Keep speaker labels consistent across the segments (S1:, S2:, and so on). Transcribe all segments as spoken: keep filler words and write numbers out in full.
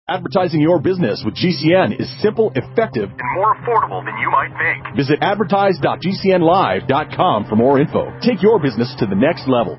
S1: Advertising your business with G C N is simple, effective, and more affordable than you might think. Visit advertise dot g c n live dot com for more info. Take your business to the next level.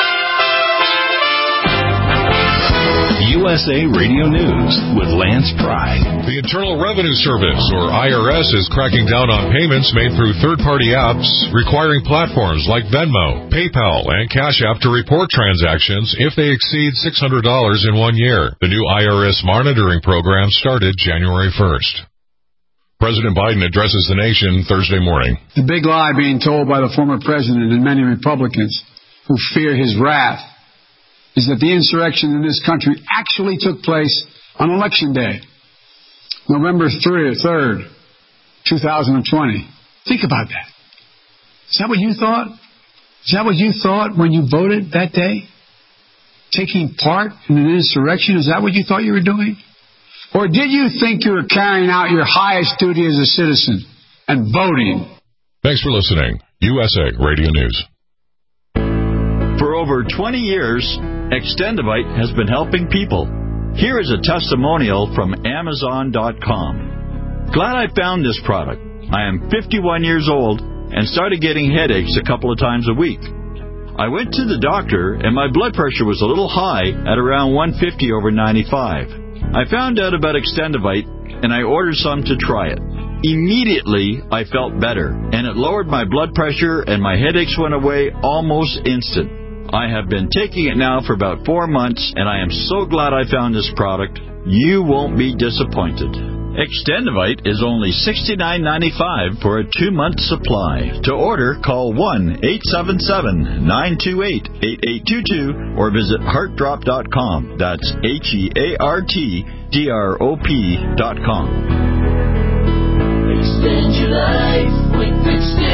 S2: U S A Radio News with Lance Pry.
S3: The Internal Revenue Service, or I R S, is cracking down on payments made through third-party apps, requiring platforms like Venmo, PayPal, and Cash App to report transactions if they exceed six hundred dollars in one year. The new I R S monitoring program started January first. President Biden addresses the nation Thursday morning.
S4: The big lie being told by the former president and many Republicans who fear his wrath is that the insurrection in this country actually took place on Election Day, November third, twenty twenty. Think about that. Is that what you thought? Is that what you thought when you voted that day? Taking part in an insurrection? Is that what you thought you were doing? Or did you think you were carrying out your highest duty as a citizen and voting?
S3: Thanks for listening. U S A Radio News.
S5: For over twenty years, Extendivite has been helping people. Here is a testimonial from Amazon dot com. Glad I found this product. I am fifty-one years old and started getting headaches a couple of times a week. I went to the doctor and my blood pressure was a little high at around one fifty over ninety-five. I found out about Extendivite and I ordered some to try it. Immediately, I felt better, and it lowered my blood pressure and my headaches went away almost instant. I have been taking it now for about four months, and I am so glad I found this product. You won't be disappointed. Extendivite is only sixty-nine ninety-five for a two-month supply. To order, call one eight seven seven, nine two eight, eight eight two two or visit heart drop dot com. That's H E A R T D R O P dot com.
S6: Extend your life with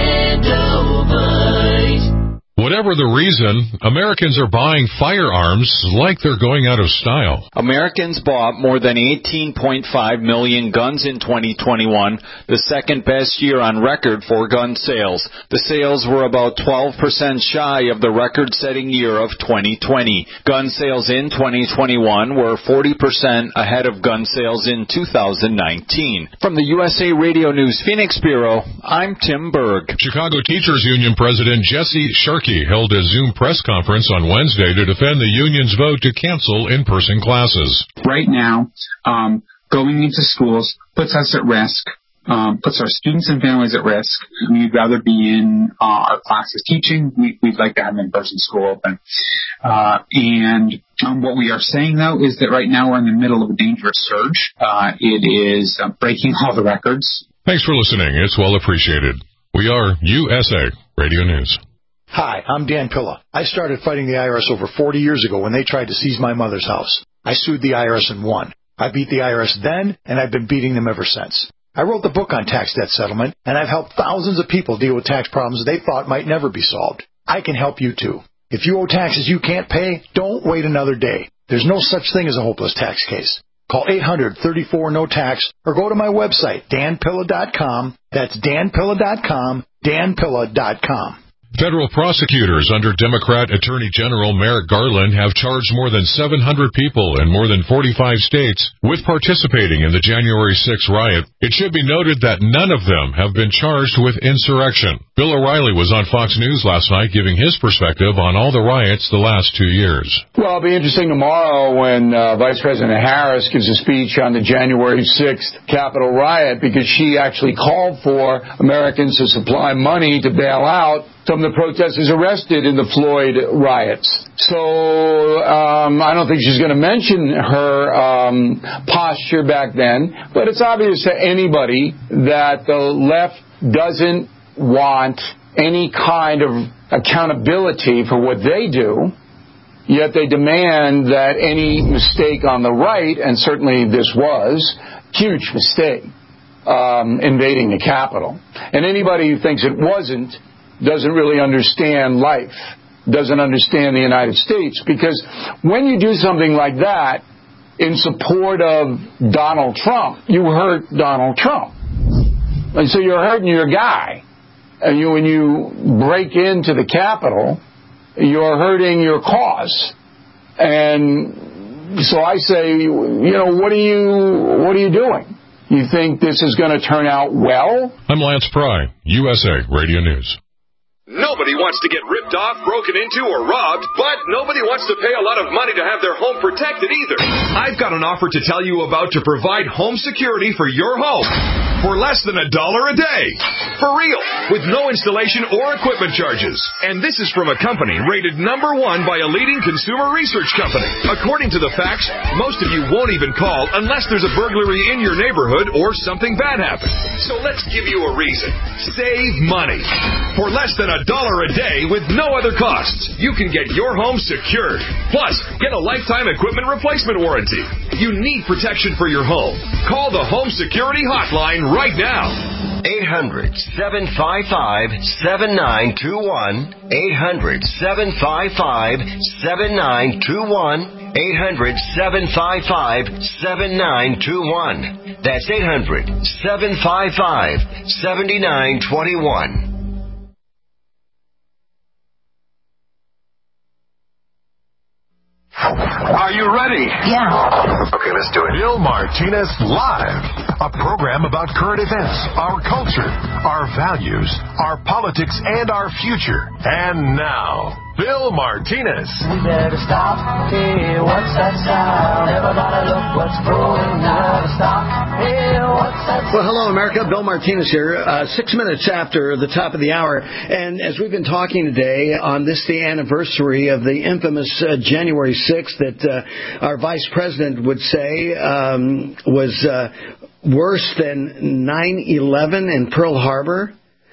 S6: Extendivite.
S3: Whatever the reason, Americans are buying firearms like they're going out of style.
S7: Americans bought more than eighteen point five million guns in twenty twenty-one, the second best year on record for gun sales. The sales were about twelve percent shy of the record-setting year of twenty twenty. Gun sales in twenty twenty-one were forty percent ahead of gun sales in two thousand nineteen. From the U S A Radio News Phoenix Bureau, I'm Tim Berg.
S3: Chicago Teachers Union President Jesse Sharkey held a Zoom press conference on Wednesday to defend the union's vote to cancel in-person classes.
S8: Right now, um, going into schools puts us at risk, um, puts our students and families at risk. We'd rather be in uh, our classes teaching. We, we'd like to have an in-person school open. Uh, and um, what we are saying, though, is that right now we're in the middle of a dangerous surge. Uh, it is uh, breaking all the records.
S3: Thanks for listening. It's well appreciated. We are U S A Radio News.
S9: Hi, I'm Dan Pilla. I started fighting the I R S over forty years ago when they tried to seize my mother's house. I sued the I R S and won. I beat the I R S then, and I've been beating them ever since. I wrote the book on tax debt settlement, and I've helped thousands of people deal with tax problems they thought might never be solved. I can help you, too. If you owe taxes you can't pay, don't wait another day. There's no such thing as a hopeless tax case. Call eight hundred, thirty-four, no tax or go to my website, dan pilla dot com. That's dan pilla dot com, dan pilla dot com.
S3: Federal prosecutors under Democrat Attorney General Merrick Garland have charged more than seven hundred people in more than forty-five states with participating in the January sixth riot. It should be noted that none of them have been charged with insurrection. Bill O'Reilly was on Fox News last night giving his perspective on all the riots the last two years.
S10: Well, it'll be interesting tomorrow when uh, Vice President Harris gives a speech on the January sixth Capitol riot, because she actually called for Americans to supply money to bail out some of the protesters arrested in the Floyd riots. So um, I don't think she's going to mention her um, posture back then, but it's obvious to anybody that the left doesn't want any kind of accountability for what they do, yet they demand that any mistake on the right, and certainly this was, huge mistake, um, invading the Capitol. And anybody who thinks it wasn't doesn't really understand life, doesn't understand the United States, because when you do something like that in support of Donald Trump, you hurt Donald Trump. And so you're hurting your guy. And you, when you break into the Capitol, you're hurting your cause. And so I say, you know, what are you, what are you doing? You think this is going to turn out well?
S3: I'm Lance Pry, U S A Radio News.
S11: Nobody wants to get ripped off, broken into, or robbed, but nobody wants to pay a lot of money to have their home protected either. I've got an offer to tell you about to provide home security for your home for less than a dollar a day. For real, with no installation or equipment charges. And this is from a company rated number one by a leading consumer research company. According to the facts, most of you won't even call unless there's a burglary in your neighborhood or something bad happens. So let's give you a reason. Save money. For less than a dollar a day with no other costs, you can get your home secured. Plus, get a lifetime equipment replacement warranty. You need protection for your home. Call the Home Security Hotline right now.
S12: eight hundred, seven five five, seven nine two one. eight hundred, seven five five, seven nine two one. eight hundred, seven five five, seven nine two one. That's eight hundred, seven five five, seven nine two one.
S11: Are you ready?
S13: Yeah.
S11: Okay, let's do it.
S13: Bill Martinez Live. A program about current events, our culture, our values, our politics, and our future. And now, Bill Martinez.
S6: We better stop. Hey, what's that sound? Everybody look what's brewing now. Stop. Hey, what's that sound?
S14: Well, hello, America. Bill Martinez here. Uh, six minutes after the top of the hour. And as we've been talking today on this, the anniversary of the infamous uh, January sixth that uh, our vice president would say um, was uh, worse than nine eleven in Pearl Harbor.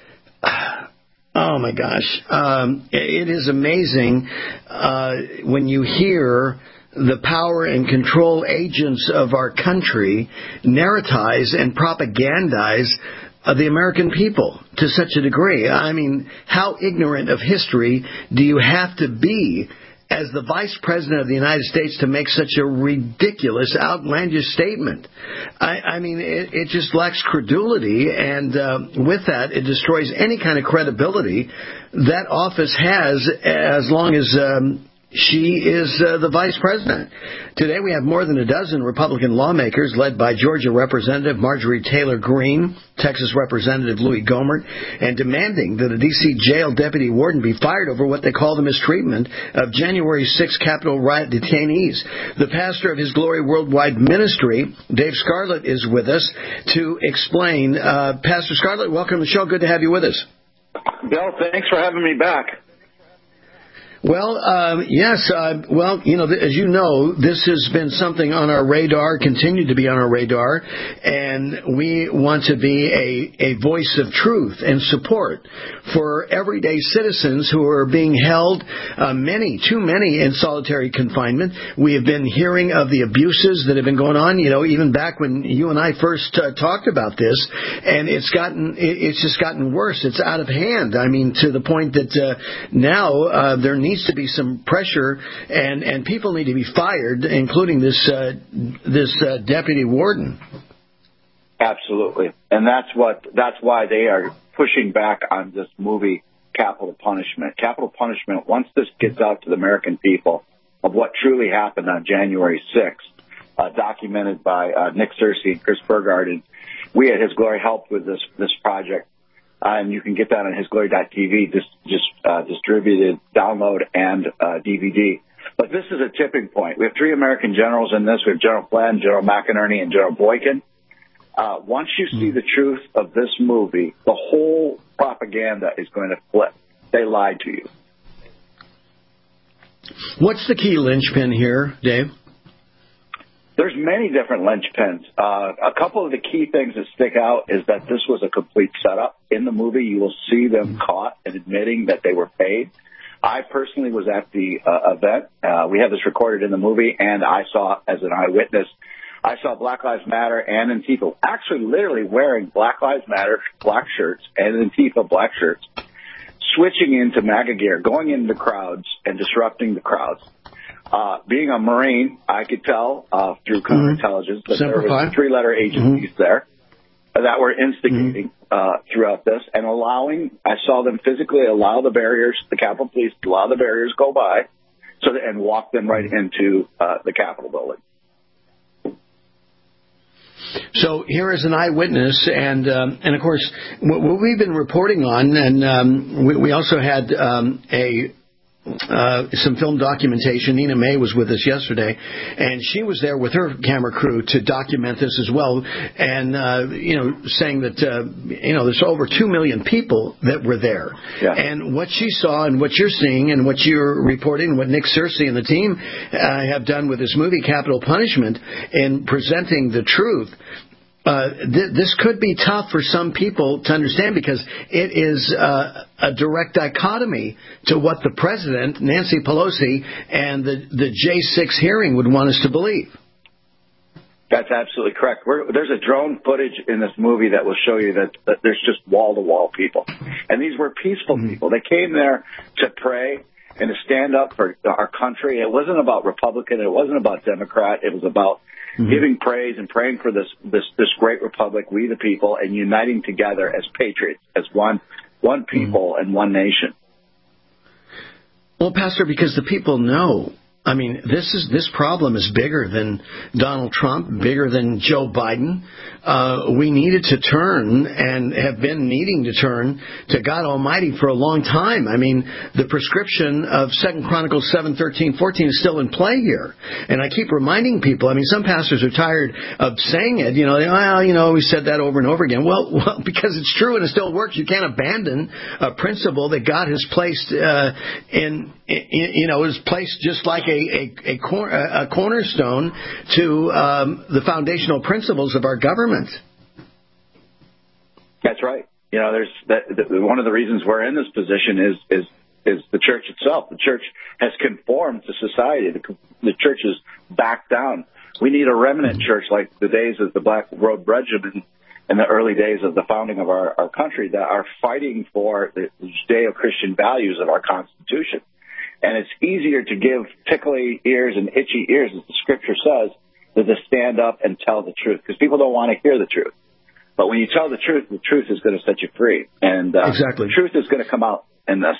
S14: Oh, my gosh. Um, it is amazing uh, when you hear the power and control agents of our country narratize and propagandize uh, the American people to such a degree. I mean, how ignorant of history do you have to be as the Vice President of the United States to make such a ridiculous, outlandish statement? I, I mean, it, it just lacks credulity, and uh, with that, it destroys any kind of credibility that office has as long as um, she is uh, the Vice President. Today we have more than a dozen Republican lawmakers led by Georgia Representative Marjorie Taylor Greene, Texas Representative Louis Gohmert, and demanding that a D C jail deputy warden be fired over what they call the mistreatment of January sixth Capitol riot detainees. The pastor of His Glory Worldwide Ministry, Dave Scarlett, is with us to explain. Uh, Pastor Scarlett, welcome to the show. Good to have you with us.
S15: Bill, thanks for having me back.
S14: Well, um, yes, uh, well, you know, th- as you know, this has been something on our radar, continued to be on our radar, and we want to be a, a voice of truth and support for everyday citizens who are being held, uh, many, too many, in solitary confinement. We have been hearing of the abuses that have been going on, you know, even back when you and I first uh, talked about this, and it's gotten, it, it's just gotten worse. It's out of hand. I mean, to the point that uh, now uh, there needs to be some pressure, and, and people need to be fired, including this uh, this uh, deputy warden.
S15: Absolutely, and that's what that's why they are pushing back on this movie, Capital Punishment. Capital Punishment. Once this gets out to the American people of what truly happened on January sixth, uh, documented by uh, Nick Searcy and Chris Burgard, and we at His Glory helped with this this project. Uh, and you can get that on his glory dot t v, just, just uh, distributed, download, and uh, D V D. But this is a tipping point. We have three American generals in this. We have General Flynn, General McInerney, and General Boykin. Uh, once you see the truth of this movie, the whole propaganda is going to flip. They lied to you.
S14: What's the key linchpin here, Dave?
S15: There's many different linchpins. Uh, a couple of the key things that stick out is that this was a complete setup. In the movie, you will see them caught and admitting that they were paid. I personally was at the uh, event. Uh, we have this recorded in the movie, and I saw, as an eyewitness, I saw Black Lives Matter and Antifa actually literally wearing Black Lives Matter black shirts and Antifa black shirts, switching into MAGA gear, going into crowds and disrupting the crowds. Uh, being a Marine, I could tell uh, through counterintelligence that there were three-letter agencies mm-hmm. there that were instigating mm-hmm. uh, throughout this and allowing, I saw them physically allow the barriers, the Capitol Police to allow the barriers go by so that, and walk them right into uh, the Capitol building.
S14: So here is an eyewitness, and um, and of course, what we've been reporting on, and um, we, we also had um, a uh, some film documentation. Nina May was with us yesterday, and she was there with her camera crew to document this as well, and uh, you know, saying that uh, you know there's over two million people that were there,
S15: yeah.
S14: and what she saw and what you're seeing and what you're reporting, and what Nick Searcy and the team uh, have done with this movie, Capital Punishment, in presenting the truth. Uh, th- this could be tough for some people to understand because it is uh, a direct dichotomy to what the president, Nancy Pelosi, and the, the J six hearing would want us to believe.
S15: That's absolutely correct. We're, there's a drone footage in this movie that will show you that, that there's just wall-to-wall people. And these were peaceful mm-hmm. people. They came there to pray and to stand up for our country. It wasn't about Republican. It wasn't about Democrat. It was about Mm-hmm. giving praise and praying for this, this, this great republic, we the people, and uniting together as patriots, as one, one people mm-hmm. and one nation.
S14: Well, Pastor, because the people know, I mean, this is this problem is bigger than Donald Trump, bigger than Joe Biden. Uh, we needed to turn and have been needing to turn to God Almighty for a long time. I mean, the prescription of Second Chronicles seven, thirteen, fourteen is still in play here. And I keep reminding people, I mean, some pastors are tired of saying it. You know, well, you know, we said that over and over again. Well, well, because it's true and it still works. You can't abandon a principle that God has placed uh, in, in, you know, is placed just like a, a, a, cor- a cornerstone to um, the foundational principles of our government.
S15: That's right. You know, there's that, the, one of the reasons we're in this position is is is the church itself. The church has conformed to society. The, the church is backed down. We need a remnant church like the days of the Black Robe Regiment in the early days of the founding of our, our country that are fighting for the Judeo-Christian values of our Constitution. And it's easier to give tickly ears and itchy ears, as the Scripture says, than to stand up and tell the truth, because people don't want to hear the truth. But when you tell the truth, the truth is going to set you free. And uh,
S14: exactly.
S15: the truth is going to come out in this.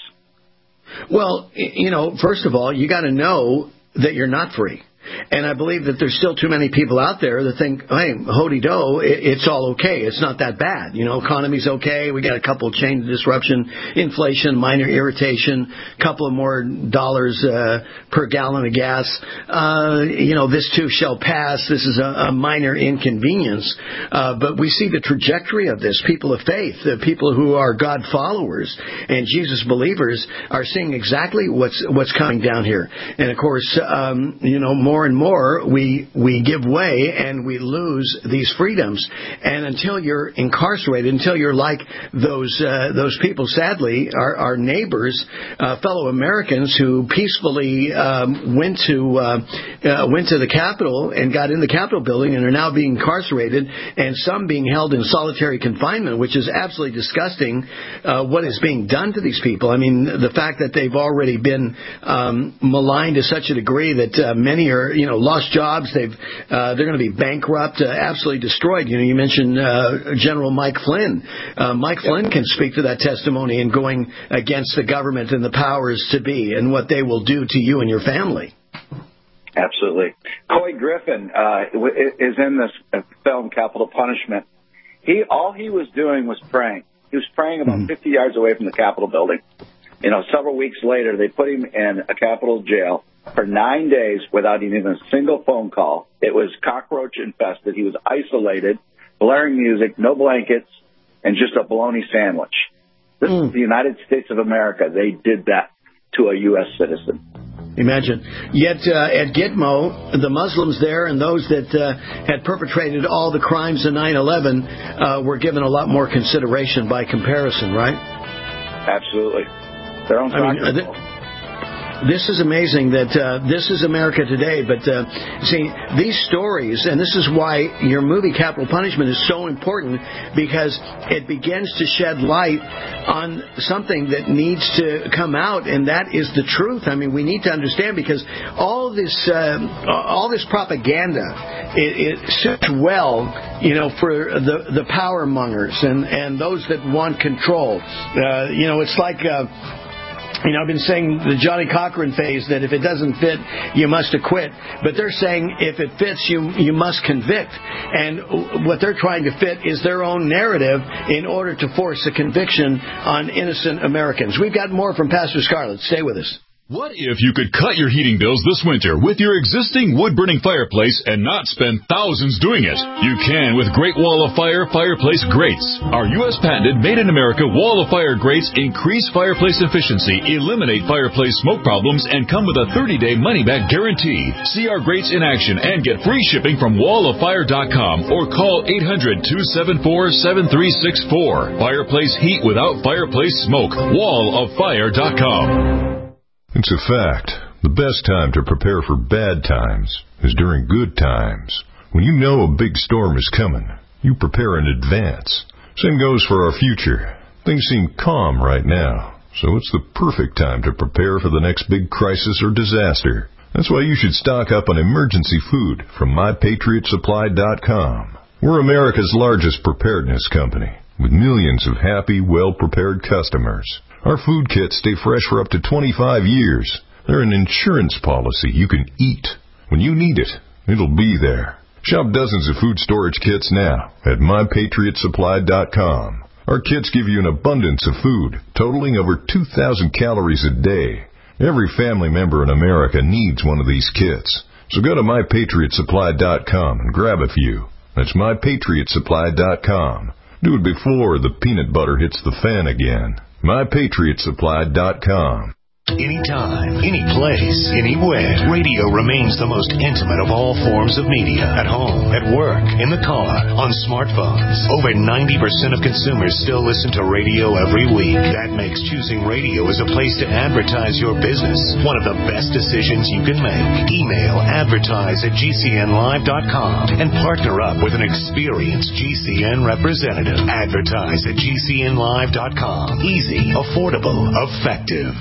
S14: Well, you know, first of all, you got to know that you're not free. And I believe that there's still too many people out there that think, hey, hody-do, it's all okay. It's not that bad. You know, economy's okay. We got a couple of chain disruption, inflation, minor irritation, couple of more dollars uh, per gallon of gas. Uh, you know, this too shall pass. This is a, a minor inconvenience. Uh, but we see the trajectory of this. People of faith, the people who are God followers and Jesus believers are seeing exactly what's what's coming down here. And, of course, um, you know, more More and more we we give way and we lose these freedoms. And until you're incarcerated, until you're like those uh, those people, sadly, our, our neighbors, uh, fellow Americans who peacefully um, went to uh, uh, went to the Capitol and got in the Capitol building and are now being incarcerated, and some being held in solitary confinement, which is absolutely disgusting. Uh, what is being done to these people? I mean, the fact that they've already been um, maligned to such a degree that uh, many are, you know, lost jobs. They've, uh, they're going to be bankrupt, uh, absolutely destroyed. You know, you mentioned uh, General Mike Flynn. Uh, Mike yep. Flynn can speak to that testimony and going against the government and the powers to be and what they will do to you and your family.
S15: Absolutely. Couy Griffin uh, is in this film, Capital Punishment. He all he was doing was praying. He was praying about mm-hmm. fifty yards away from the Capitol building. You know, several weeks later, they put him in a Capitol jail for nine days without even a single phone call. It was cockroach infested. He was isolated, blaring music, no blankets, and just a bologna sandwich. This mm. is the United States of America. They did that to a U S citizen.
S14: Imagine. Yet uh, at Gitmo, the Muslims there and those that uh, had perpetrated all the crimes in nine eleven uh, were given a lot more consideration by comparison, right?
S15: Absolutely. Their own
S14: I mean, th- This is amazing that uh, this is America today. But, uh, see, these stories, and this is why your movie, Capital Punishment, is so important, because it begins to shed light on something that needs to come out, and that is the truth. I mean, we need to understand, because all this uh, all this propaganda, it, it suits well, you know, for the, the power mongers and, and those that want control. Uh, you know, it's like... Uh, You know, I've been saying the Johnny Cochran phase that if it doesn't fit, you must acquit. But they're saying if it fits, you you must convict. And what they're trying to fit is their own narrative in order to force a conviction on innocent Americans. We've got more from Pastor Scarlett. Stay with us.
S1: What if you could cut your heating bills this winter with your existing wood-burning fireplace and not spend thousands doing it? You can with Great Wall of Fire fireplace grates. Our U S patented made-in-America Wall of Fire grates increase fireplace efficiency, eliminate fireplace smoke problems, and come with a thirty-day money-back guarantee. See our grates in action and get free shipping from wall of fire dot com or call eight hundred, two seven four, seven three six four. Fireplace heat without fireplace smoke. wall of fire dot com.
S13: It's a fact. The best time to prepare for bad times is during good times. When you know a big storm is coming, you prepare in advance. Same goes for our future. Things seem calm right now, so it's the perfect time to prepare for the next big crisis or disaster. That's why you should stock up on emergency food from my patriot supply dot com. We're America's largest preparedness company, with millions of happy, well-prepared customers. Our food kits stay fresh for up to twenty-five years. They're an insurance policy you can eat. When you need it, it'll be there. Shop dozens of food storage kits now at my patriot supply dot com. Our kits give you an abundance of food, totaling over two thousand calories a day. Every family member in America needs one of these kits. So go to my patriot supply dot com and grab a few. That's my patriot supply dot com. Do it before the peanut butter hits the fan again. my patriot supply dot com.
S2: Anytime, any place, anywhere, radio remains the most intimate of all forms of media. At home, at work, in the car, on smartphones. Over ninety percent of consumers still listen to radio every week. That makes choosing radio as a place to advertise your business one of the best decisions you can make. Email advertise at G C N live dot com and partner up with an experienced G C N representative. Advertise at G C N live dot com. Easy, affordable, effective.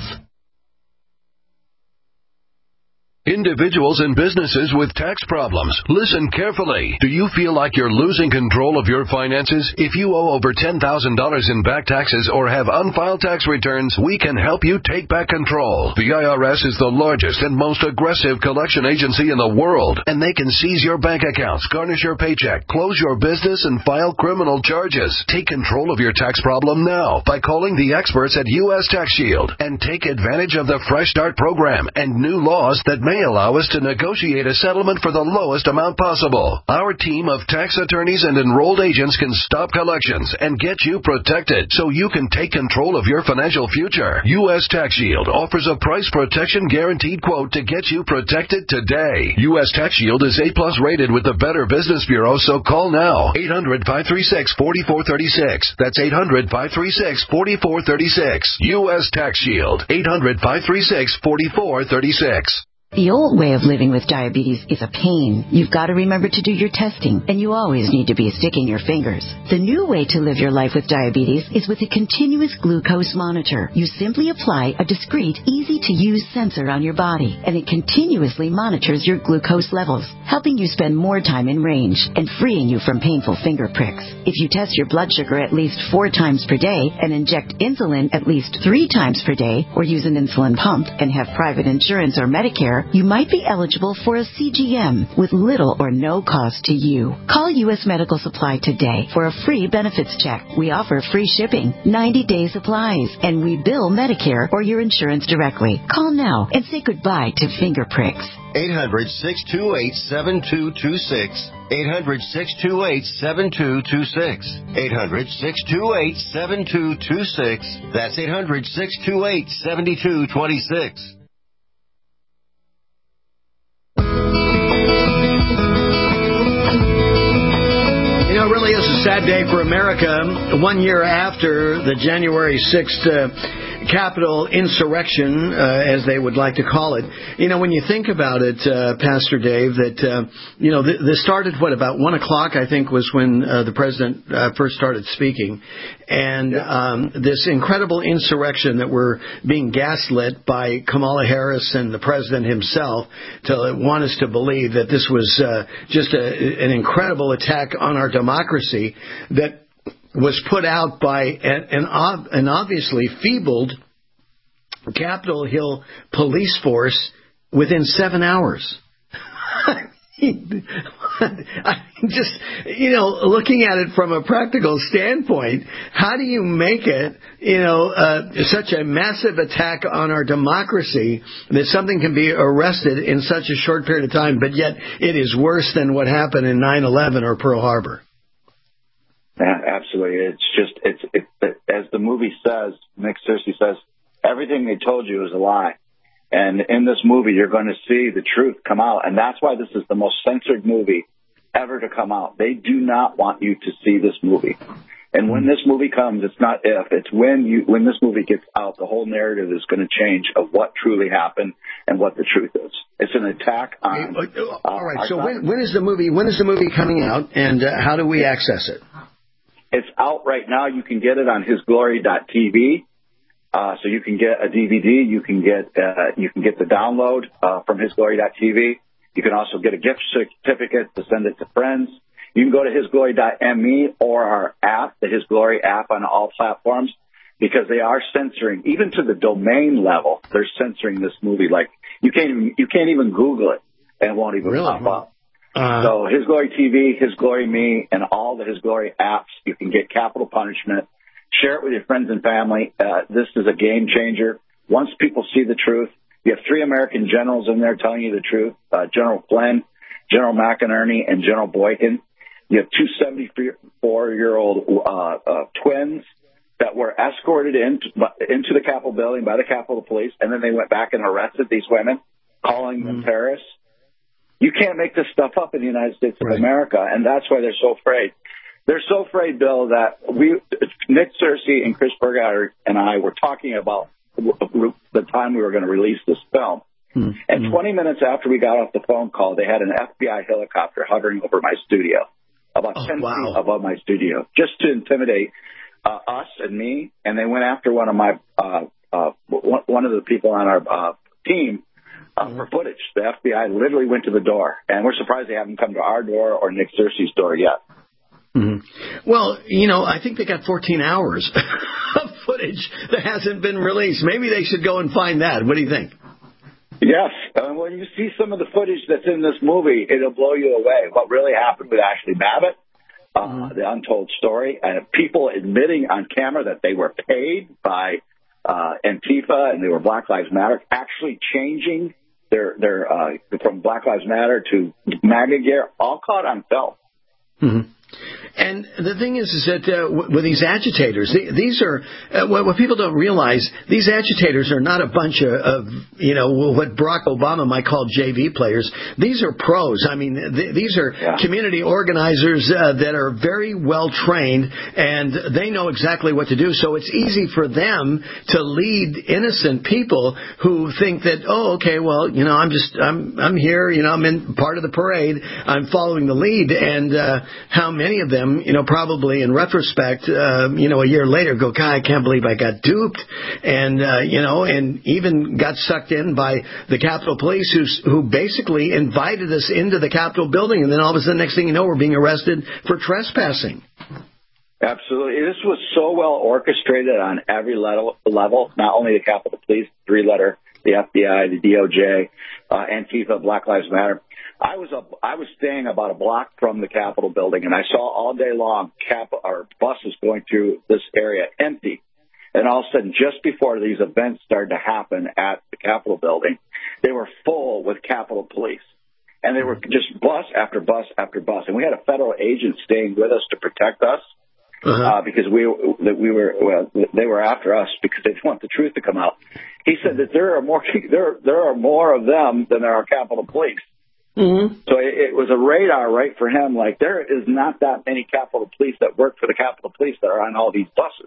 S16: Individuals and businesses with tax problems, listen carefully. Do you feel like you're losing control of your finances? If you owe over ten thousand dollars in back taxes or have unfiled tax returns, we can help you take back control. The I R S is the largest and most aggressive collection agency in the world, and they can seize your bank accounts, garnish your paycheck, close your business, and file criminal charges. Take control of your tax problem now by calling the experts at U S Tax Shield and take advantage of the Fresh Start program and new laws that may allow us to negotiate a settlement for the lowest amount possible. Our team of tax attorneys and enrolled agents can stop collections and get you protected so you can take control of your financial future. U S Tax Shield offers a price protection guaranteed quote to get you protected today. U S Tax Shield is A plus rated with the Better Business Bureau, so call now. eight hundred, five three six, four four three six. That's eight hundred, five three six, four four three six. U S Tax Shield. eight hundred, five three six, four four three six.
S17: The old way of living with diabetes is a pain. You've got to remember to do your testing, and you always need to be sticking your fingers. The new way to live your life with diabetes is with a continuous glucose monitor. You simply apply a discreet, easy-to-use sensor on your body, and it continuously monitors your glucose levels, helping you spend more time in range and freeing you from painful finger pricks. If you test your blood sugar at least four times per day and inject insulin at least three times per day, or use an insulin pump and have private insurance or Medicare, you might be eligible for a C G M with little or no cost to you. Call U S Medical Supply today for a free benefits check. We offer free shipping, ninety-day supplies, and we bill Medicare or your insurance directly. Call now and say goodbye to finger pricks.
S12: eight hundred, six two eight, seven two two six. eight hundred, six two eight, seven two two six. eight hundred, six two eight, seven two two six. That's eight hundred, six two eight, seven two two six.
S14: You know, it really is a sad day for America. One year after the January sixth uh, Capitol insurrection, uh, as they would like to call it. You know, when you think about it, uh, Pastor Dave, that, uh, you know, th- this started, what, about one o'clock, I think, was when uh, the president uh, first started speaking. And um, this incredible insurrection that we're being gaslit by Kamala Harris and the president himself to want us to believe that this was uh, just a, an incredible attack on our democracy that was put out by an, an, an obviously feebled Capitol Hill police force within seven hours. I just, you know, looking at it from a practical standpoint, how do you make it, you know, uh, such a massive attack on our democracy that something can be arrested in such a short period of time, but yet it is worse than what happened in nine eleven or Pearl Harbor?
S15: Yeah, absolutely. It's just, it's, it, it, as the movie says, Nick Searcy says, everything they told you is a lie. And in this movie, you're going to see the truth come out. And that's why this is the most censored movie ever to come out. They do not want you to see this movie. And when this movie comes, it's not if, it's when you, when this movie gets out, the whole narrative is going to change of what truly happened and what the truth is. It's an attack on. Uh,
S14: All right. So when, when is the movie, when is the movie coming out, and uh, how do we access it?
S15: It's out right now. You can get it on his glory dot t v. Uh, so you can get a D V D, you can get, uh, you can get the download, uh, from his glory dot t v. You can also get a gift certificate to send it to friends. You can go to his glory dot m e or our app, the His Glory app on all platforms, because they are censoring, even to the domain level, they're censoring this movie. Like, you can't even, you can't even Google it and it won't even
S14: really?
S15: pop up.
S14: Uh,
S15: so His Glory T V, His Glory Me, and all the His Glory apps, you can get capital punishment. Share it with your friends and family. Uh, this is a game changer. Once people see the truth, you have three American generals in there telling you the truth, uh, General Flynn, General McInerney, and General Boykin. You have two seventy-four-year-old uh, uh, twins that were escorted into, into the Capitol building by the Capitol Police, and then they went back and arrested these women, calling mm-hmm. them terrorists. You can't make this stuff up in the United States of right. America, and that's why they're so afraid. They're so afraid, Bill, that we, Nick Searcy and Chris Burghardt and I were talking about the time we were going to release this film. Mm-hmm. And twenty minutes after we got off the phone call, they had an F B I helicopter hovering over my studio, about oh, ten wow. feet above my studio, just to intimidate uh, us and me. And they went after one of my, uh, uh, one of the people on our uh, team uh, mm-hmm. for footage. The F B I literally went to the door, and we're surprised they haven't come to our door or Nick Searcy's door yet.
S14: Mm-hmm. Well, you know, I think they got fourteen hours of footage that hasn't been released. Maybe they should go and find that. What do you think?
S15: Yes. Uh, when you see some of the footage that's in this movie, it'll blow you away. What really happened with Ashley Babbitt, uh, mm-hmm. the untold story, and people admitting on camera that they were paid by uh, Antifa and they were Black Lives Matter, actually changing their, their uh, from Black Lives Matter to MAGA gear, all caught on film.
S14: Mm-hmm. And the thing is, is that uh, w- with these agitators, th- these are uh, what, what people don't realize. These agitators are not a bunch of, of, you know, what Barack Obama might call J V players. These are pros. I mean, th- these are yeah. community organizers uh, that are very well trained, and they know exactly what to do. So it's easy for them to lead innocent people who think that, oh, okay, well, you know, I'm just, I'm, I'm here, you know, I'm in part of the parade, I'm following the lead, and uh, how many of them, you know, probably in retrospect, uh, you know, a year later go, God, I can't believe I got duped. And, uh, you know, and even got sucked in by the Capitol Police who's, who basically invited us into the Capitol building. And then all of a sudden, next thing you know, we're being arrested for trespassing.
S15: Absolutely. This was so well orchestrated on every level, level, not only the Capitol Police, three-letter, the F B I, the D O J, uh, Antifa, Black Lives Matter. I was a, I was staying about a block from the Capitol building, and I saw all day long cap or buses going through this area empty. And all of a sudden, just before these events started to happen at the Capitol building, they were full with Capitol Police. And they were just bus after bus after bus. And we had a federal agent staying with us to protect us. Uh-huh. Uh, because we we were well, they were after us because they didn't want the truth to come out. He said that there are more there there are more of them than there are Capitol Police. Mm-hmm. So it, it was a radar right for him. Like, there is not that many Capitol Police that work for the Capitol Police that are on all these buses.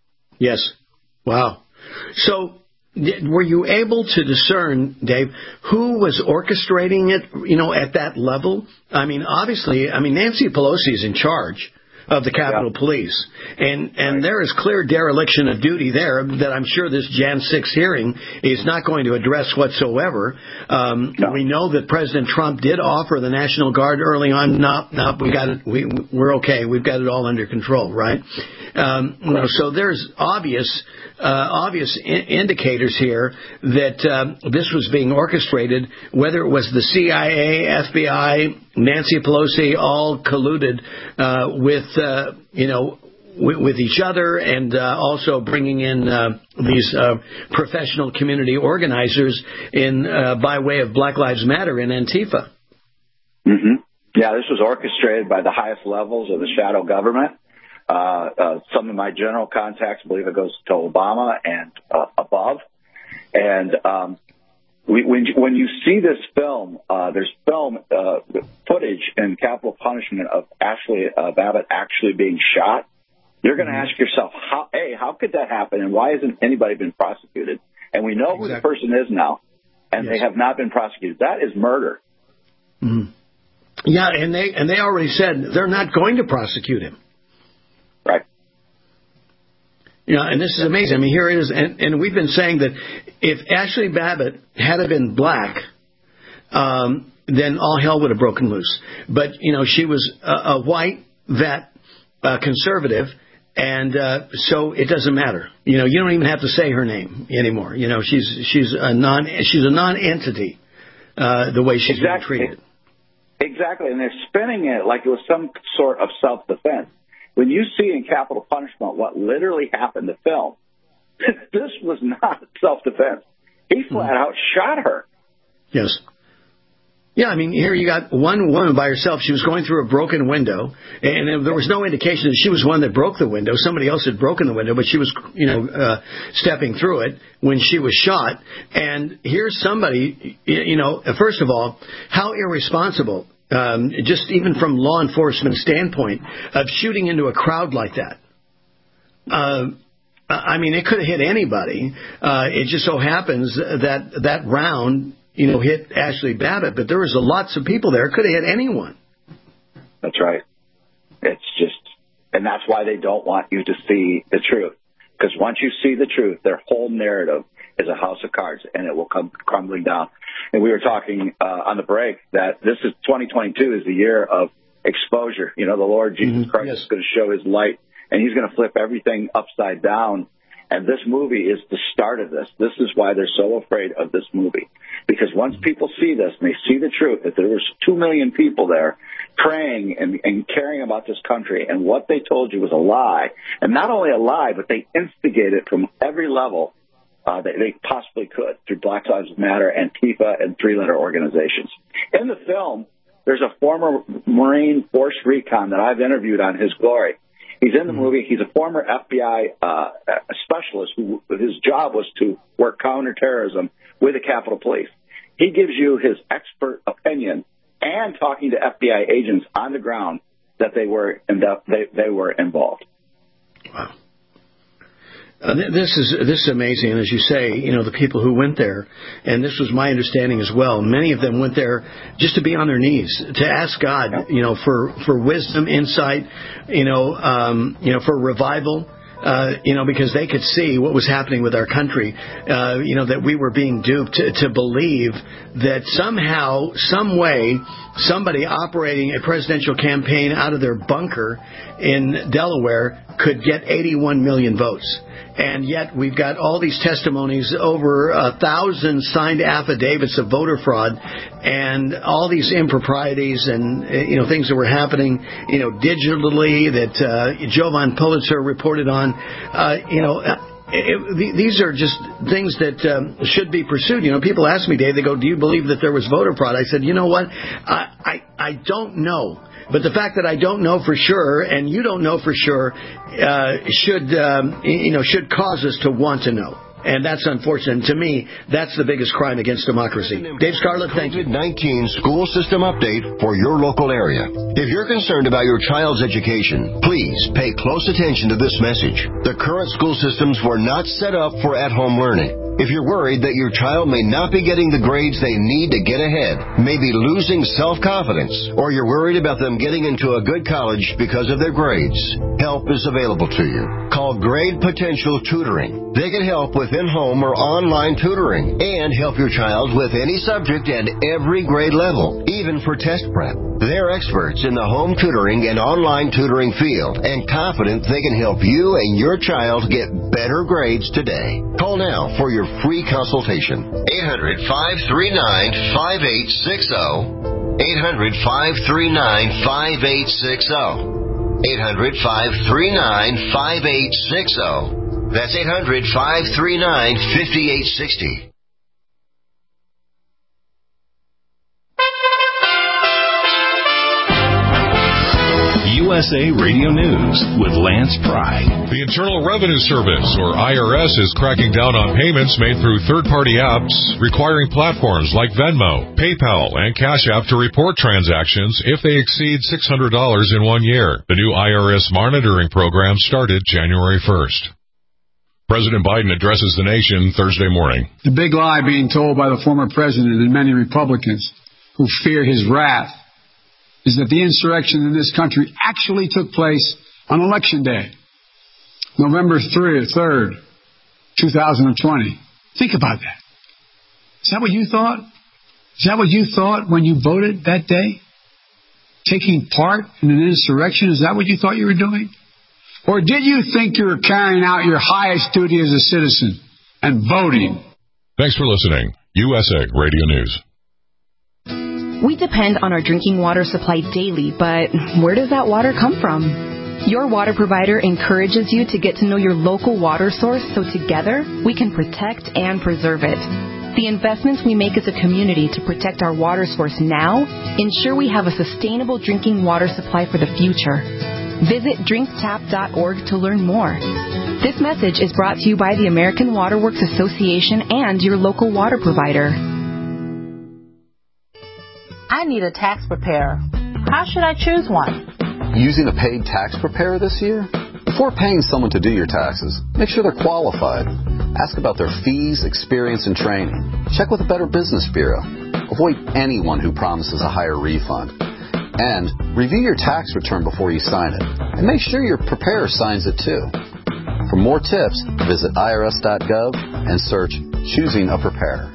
S14: Yes. Wow. So were you able to discern, Dave, who was orchestrating it? You know, at that level. I mean, obviously, I mean Nancy Pelosi is in charge. of the Capitol
S15: yeah.
S14: Police. And and right. there is clear dereliction of duty there that I'm sure this January sixth hearing is not going to address whatsoever. Um, no. We know that President Trump did offer the National Guard early on. No, no, we got it. We, we're okay. We've got it all under control, right? Um, you know, so there's obvious uh, obvious I- indicators here that uh, this was being orchestrated, whether it was the C I A, F B I, Nancy Pelosi, all colluded uh, with, uh, you know, w- with each other, and uh, also bringing in uh, these uh, professional community organizers in uh, by way of Black Lives Matter and Antifa.
S15: Mm-hmm. Yeah, this was orchestrated by the highest levels of the shadow government. Uh, uh, some of my general contacts believe it goes to Obama and uh, above. And um, we, when, you, when you see this film, uh, there's film uh, footage in Capital Punishment of Ashley uh, Babbitt actually being shot. You're going to mm-hmm. ask yourself, how, A, how could that happen, and why hasn't anybody been prosecuted? And we know exactly. who the person is now, and yes. they have not been prosecuted. That is murder.
S14: Mm-hmm. Yeah, and they and they already said they're not going to prosecute him.
S15: Right.
S14: You know, and this is amazing. I mean, here it is, and, and we've been saying that if Ashley Babbitt had been black, um, then all hell would have broken loose. But, you know, she was a, a white vet, uh, conservative, and uh, so it doesn't matter. You know, you don't even have to say her name anymore. You know, she's she's a non she's a non-entity uh, the way she's
S15: exactly.
S14: being treated.
S15: Exactly, and they're spinning it like it was some sort of self-defense. When you see in Capital Punishment what literally happened to film, this was not self-defense. He flat out shot her.
S14: Yes. Yeah, I mean, here you got one woman by herself. She was going through a broken window, and there was no indication that she was one that broke the window. Somebody else had broken the window, but she was, you know, uh, stepping through it when she was shot. And here's somebody, you know, first of all, how irresponsible, um, just even from law enforcement standpoint, of shooting into a crowd like that. Uh, I mean, it could have hit anybody. Uh, it just so happens that that round, you know, hit Ashley Babbitt, but there was a lots of people there. It could have hit anyone.
S15: That's right. It's just, and that's why they don't want you to see the truth. Because once you see the truth, their whole narrative is a house of cards, and it will come crumbling down. And we were talking uh, on the break that this is twenty twenty-two is the year of exposure. You know, the Lord Jesus mm-hmm. Christ yes. is going to show his light, and he's going to flip everything upside down. And this movie is the start of this. This is why they're so afraid of this movie. Because once people see this and they see the truth, that there was two million people there praying and, and caring about this country, and what they told you was a lie. And not only a lie, but they instigated from every level uh, that they possibly could through Black Lives Matter, Antifa, and three-letter organizations. In the film, there's a former Marine Force Recon that I've interviewed on His Glory. He's in the movie. He's a former F B I uh, specialist who his job was to work counterterrorism with the Capitol Police. He gives you his expert opinion and talking to F B I agents on the ground that they were in the, they, they were involved.
S14: Wow. Uh, this is this is amazing, and as you say, you know, the people who went there, and this was my understanding as well. Many of them went there just to be on their knees, to ask God, you know, for, for wisdom, insight, you know, um, you know, for revival. Uh, you know, because they could see what was happening with our country, uh, you know, that we were being duped to, to believe that somehow, some way, somebody operating a presidential campaign out of their bunker in Delaware could get eighty-one million votes. And yet we've got all these testimonies, over a thousand signed affidavits of voter fraud, and all these improprieties and, you know, things that were happening, you know, digitally that uh, Jovan Pulitzer reported on. Uh, you know, it, it, these are just things that um, should be pursued. You know, people ask me, Dave, they go, do you believe that there was voter fraud? I said, you know what? I, I, I don't know. But the fact that I don't know for sure, and you don't know for sure, uh, should um, you know should cause us to want to know. And that's unfortunate. And to me, that's the biggest crime against democracy. Dave Scarlett, thank you.
S12: COVID nineteen school system update for your local area. If you're concerned about your child's education, please pay close attention to this message. The current school systems were not set up for at-home learning. If you're worried that your child may not be getting the grades they need to get ahead, maybe losing self-confidence, or you're worried about them getting into a good college because of their grades, help is available to you. Call Grade Potential Tutoring. They can help with in-home or online tutoring and help your child with any subject and every grade level, even for test prep. They're experts in the home tutoring and online tutoring field and confident they can help you and your child get better grades today. Call now for your free consultation. eight hundred, five three nine, five eight six zero. eight hundred, five three nine, five eight six zero. eight hundred, five three nine, five eight six zero. That's eight hundred, five three nine, five eight six zero.
S1: U S A Radio News with Lance Pry.
S3: The Internal Revenue Service, or I R S, is cracking down on payments made through third-party apps, requiring platforms like Venmo, PayPal, and Cash App to report transactions if they exceed six hundred dollars in one year. The new I R S monitoring program started January first. President Biden addresses the nation Thursday morning.
S4: The big lie being told by the former president and many Republicans who fear his wrath is that the insurrection in this country actually took place on Election Day, November third, two thousand twenty. Think about that. Is that what you thought? Is that what you thought when you voted that day? Taking part in an insurrection? Is that what you thought you were doing? Or did you think you were carrying out your highest duty as a citizen and voting?
S3: Thanks for listening. U S A Radio News.
S18: We depend on our drinking water supply daily, but where does that water come from? Your water provider encourages you to get to know your local water source so together we can protect and preserve it. The investments we make as a community to protect our water source now ensure we have a sustainable drinking water supply for the future. Visit drink tap dot org to learn more. This message is brought to you by the American Water Works Association and your local water provider.
S19: I need a tax preparer. How should I choose one?
S20: Using a paid tax preparer this year? Before paying someone to do your taxes, make sure they're qualified. Ask about their fees, experience, and training. Check with the Better Business Bureau. Avoid anyone who promises a higher refund. And review your tax return before you sign it. And make sure your preparer signs it too. For more tips, visit I R S dot gov and search Choosing a Preparer.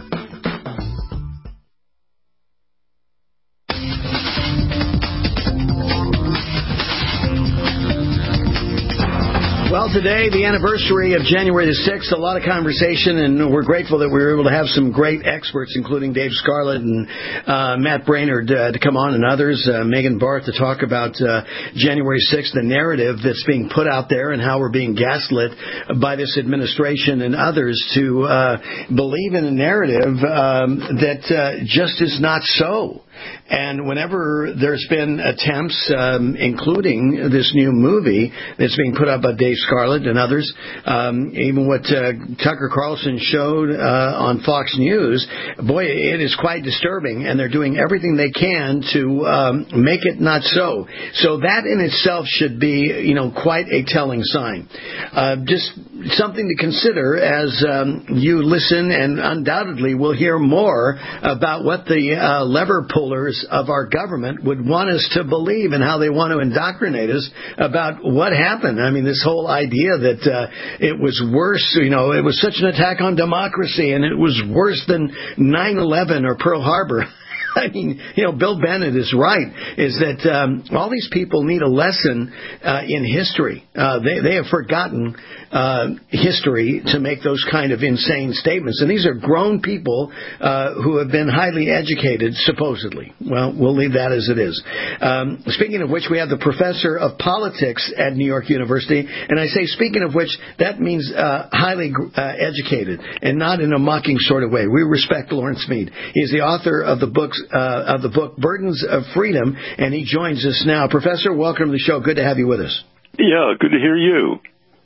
S14: Well, today, the anniversary of January the sixth, a lot of conversation, and we're grateful that we were able to have some great experts, including Dave Scarlett and uh, Matt Brainerd, uh, to come on, and others, uh, Megan Barth, to talk about uh, January sixth, the narrative that's being put out there and how we're being gaslit by this administration and others to uh, believe in a narrative um, that uh, just is not so. And whenever there's been attempts, um, including this new movie that's being put up by Dave Scarlett and others, um, even what uh, Tucker Carlson showed uh, on Fox News, boy, it is quite disturbing, and they're doing everything they can to um, make it not so. So that in itself should be, you know, quite a telling sign. Uh, just something to consider as um, you listen, and undoubtedly we'll hear more about what the uh, lever pullers of our government would want us to believe and how they want to indoctrinate us about what happened. I mean, this whole idea that uh, it was worse, you know, it was such an attack on democracy and it was worse than nine eleven or Pearl Harbor. I mean, you know, Bill Bennett is right, is that um, all these people need a lesson uh, in history. Uh, they, they have forgotten uh, history to make those kind of insane statements. And these are grown people uh, who have been highly educated, supposedly. Well, we'll leave that as it is. Um, speaking of which, we have the professor of politics at New York University. And I say, speaking of which, that means uh, highly uh, educated and not in a mocking sort of way. We respect Lawrence Mead. He's the author of the books Uh, of the book Burdens of Freedom, and he joins us now. Professor, welcome to the show. Good to have you with us.
S21: Yeah, good to hear you.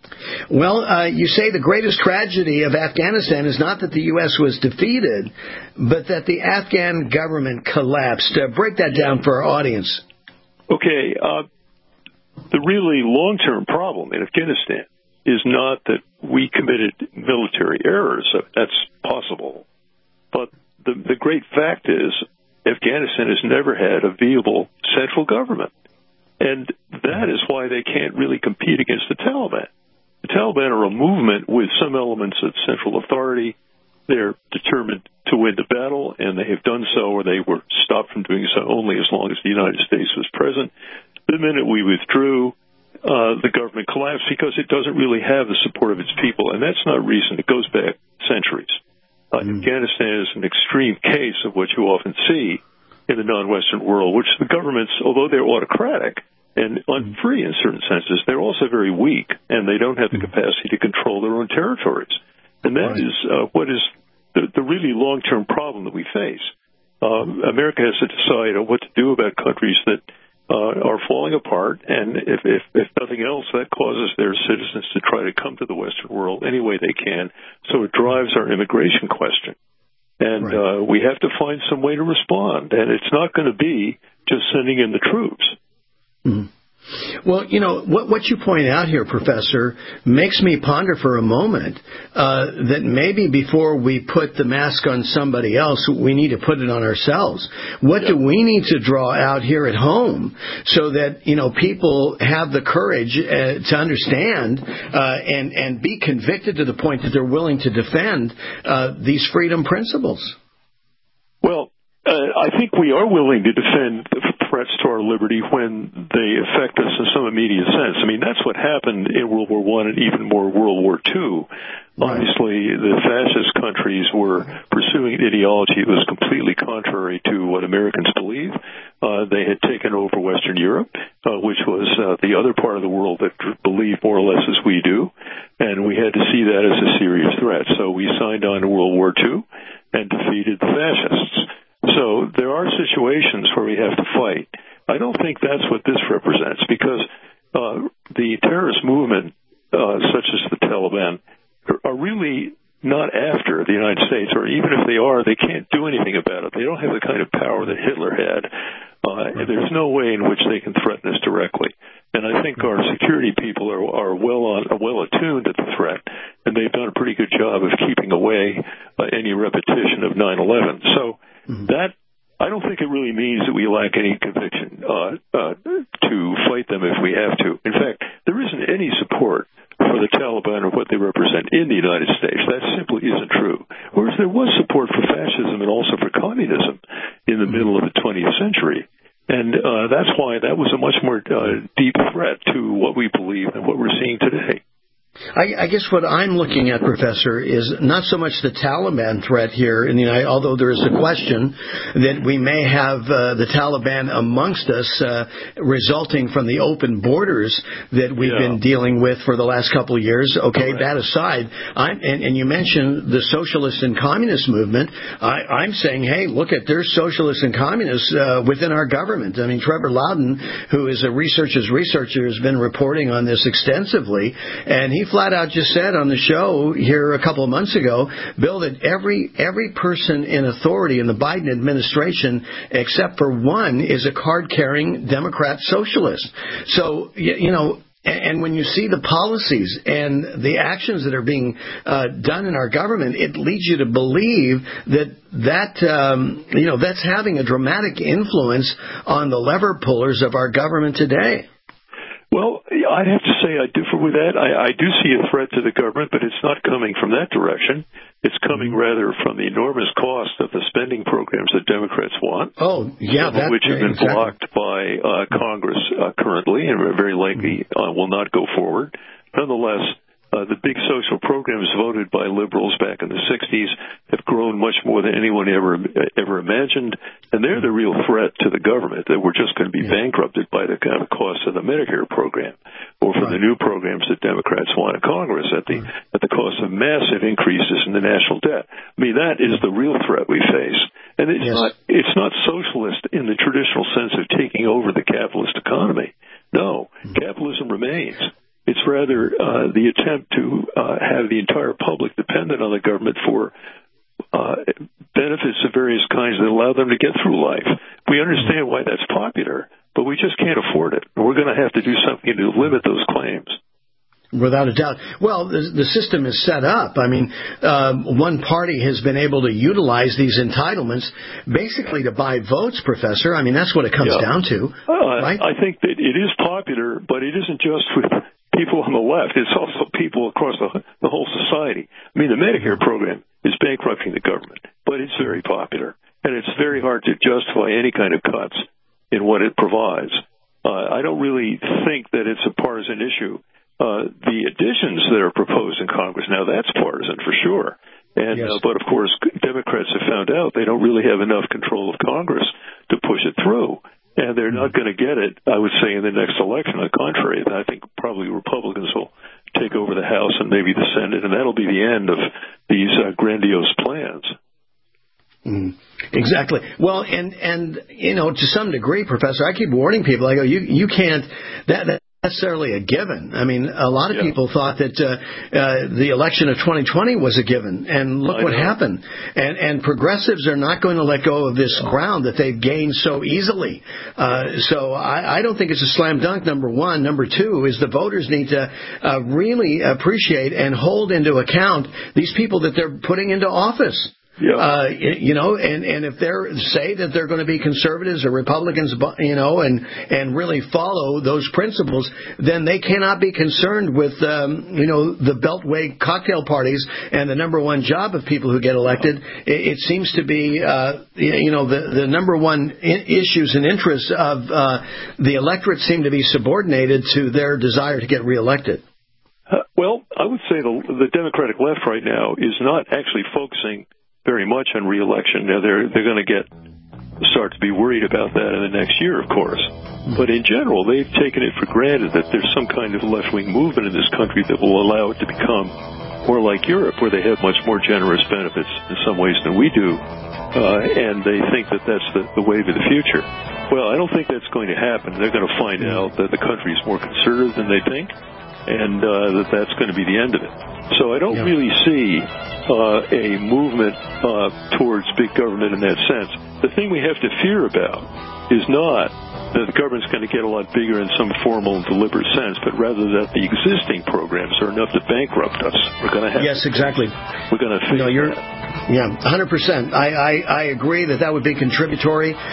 S14: Well, uh, you say the greatest tragedy of Afghanistan is not that the U S was defeated, but that the Afghan government collapsed. Uh, break that down for our audience.
S21: Okay. Uh, the really long-term problem in Afghanistan is not that we committed military errors. That's possible. But the, the great fact is Afghanistan has never had a viable central government. And that is why they can't really compete against the Taliban. The Taliban are a movement with some elements of central authority. They're determined to win the battle, and they have done so, or they were stopped from doing so only as long as the United States was present. The minute we withdrew, uh, the government collapsed because it doesn't really have the support of its people, and that's not recent. It goes back centuries. Uh, mm. Afghanistan is an extreme case of what you often see in the non-Western world, which the governments, although they're autocratic and unfree in certain senses, they're also very weak, and they don't have the capacity to control their own territories. And that right. is uh, what is the, the really long-term problem that we face. Uh, America has to decide on what to do about countries that uh, are falling apart, and if, if, if nothing else, that causes their citizens to try to come to the Western world any way they can. So it drives our immigration question. And right. uh, we have to find some way to respond, and it's not going to be just sending in the troops.
S14: Mm-hmm. Well, you know, what, what you point out here, Professor, makes me ponder for a moment uh, that maybe before we put the mask on somebody else, we need to put it on ourselves. What yeah. do we need to draw out here at home so that, you know, people have the courage uh, to understand uh, and, and be convicted to the point that they're willing to defend uh, these freedom principles?
S21: Well, uh, I think we are willing to defend the threats to our liberty when they affect us in some immediate sense. I mean, that's what happened in World War One and even more World War Two. Right. Obviously, the fascist countries were pursuing an ideology that was completely contrary to what Americans believe. Uh, they had taken over Western Europe, uh, which was uh, the other part of the world that believed more or less as we do, and we had to see that as a serious threat. So we signed on to World War Two and defeated the fascists. So there are situations where we have to fight. I don't think that's what this represents, because uh, the terrorist movement, uh, such as the Taliban, are really not after the United States, or even if they are, they can't do anything about it. They don't have the kind of power that Hitler had. Uh, and there's no way in which they can threaten us directly. And I think our security people are, are well on, are well attuned to the threat, and they've done a pretty good job of keeping away uh, any repetition of nine eleven. So mm-hmm. that, I don't think it really means that we lack any conviction uh, uh, to fight them if we have to. In fact, there isn't any support for the Taliban or what they represent in the United States. That simply isn't true. Whereas there was support for fascism and also for communism in the middle of the twentieth century. And uh, that's why that was a much more uh, deep threat to what we believe and what we're seeing today.
S14: I, I guess what I'm looking at, Professor, is not so much the Taliban threat here in the United, although there is a question that we may have uh, the Taliban amongst us, uh, resulting from the open borders that we've yeah. been dealing with for the last couple of years. Okay, right. that aside, I'm, and, and you mentioned the socialist and communist movement. I, I'm saying, hey, look at there's socialists and communists uh, within our government. I mean, Trevor Loudon, who is a researcher's researcher, has been reporting on this extensively, and he flat out just said on the show here a couple of months ago, Bill, that every every person in authority in the Biden administration, except for one, is a card-carrying Democrat socialist. So, you know, and when you see the policies and the actions that are being uh, done in our government, it leads you to believe that that um, you know that's having a dramatic influence on the lever pullers of our government today.
S21: Well, I'd have to say I differ with that. I, I do see a threat to the government, but it's not coming from that direction. It's coming rather from the enormous cost of the spending programs that Democrats want.
S14: Oh, yeah,
S21: some of which have been
S14: exactly.
S21: blocked by uh, Congress uh, currently, and very likely uh, will not go forward. Nonetheless, Uh, the big social programs voted by liberals back in the sixties have grown much more than anyone ever ever imagined, and they're the real threat to the government, that we're just going to be yeah. bankrupted by the kind of cost of the Medicare program or for right. the new programs that Democrats want in Congress at the right. at the cost of massive increases in the national debt. I mean, that is the real threat we face. And it's, yes. not, it's not socialist in the traditional sense of taking over the capitalist economy. No, mm-hmm. capitalism remains. It's rather uh, the attempt to uh, have the entire public dependent on the government for uh, benefits of various kinds that allow them to get through life. We understand why that's popular, but we just can't afford it. We're going to have to do something to limit those claims.
S14: Without a doubt. Well, the, the system is set up. I mean, uh, one party has been able to utilize these entitlements basically to buy votes, Professor. I mean, that's what it comes
S21: yeah.
S14: down to.
S21: Uh,
S14: right?
S21: I think that it is popular, but it isn't just with people on the left. It's also people across the, the whole society. I mean, the Medicare program is bankrupting the government, but it's very popular, and it's very hard to justify any kind of cuts in what it provides. Uh, I don't really think that it's a partisan issue. Uh, the additions that are proposed in Congress now, that's partisan for sure. And yes. uh, but of course, Democrats have found out they don't really have enough control of Congress to push it through, and they're not going to get it, I would say, in the next election. On the contrary, I think probably Republicans will take over the House and maybe the Senate, and that'll be the end of these uh, grandiose plans.
S14: Mm, exactly. Well, and and you know, to some degree, Professor, I keep warning people. I go, you you can't that. that necessarily a given. I mean, a lot of yeah. people thought that uh, uh, the election of twenty twenty was a given, and look I what know. happened. And, and progressives are not going to let go of this no. ground that they've gained so easily. Uh, so I, I don't think it's a slam dunk, number one. Number two is the voters need to uh, really appreciate and hold into account these people that they're putting into office.
S21: Yeah.
S14: Uh, you know, and, and if they're say that they're going to be conservatives or Republicans, you know, and, and really follow those principles, then they cannot be concerned with, um, you know, the Beltway cocktail parties and the number one job of people who get elected. It, it seems to be, uh, you know, the, the number one I- issues and interests of uh, the electorate seem to be subordinated to their desire to get reelected.
S21: Uh, well, I would say the, the Democratic left right now is not actually focusing very much on re-election. Now, they're they're going to get start to be worried about that in the next year, of course. But in general, they've taken it for granted that there's some kind of left-wing movement in this country that will allow it to become more like Europe, where they have much more generous benefits in some ways than we do, uh, and they think that that's the, the wave of the future. Well, I don't think that's going to happen. They're going to find out that the country is more conservative than they think, and uh, that that's going to be the end of it. So I don't yeah. really see uh, a movement uh, towards big government in that sense. The thing we have to fear about is not that the government's going to get a lot bigger in some formal and deliberate sense, but rather that the existing programs are enough to bankrupt us. We're going to have
S14: yes, exactly.
S21: We're going to figure
S14: no, you're,
S21: that.
S14: Yeah, one hundred percent. I, I, I agree that that would be contributory. Uh,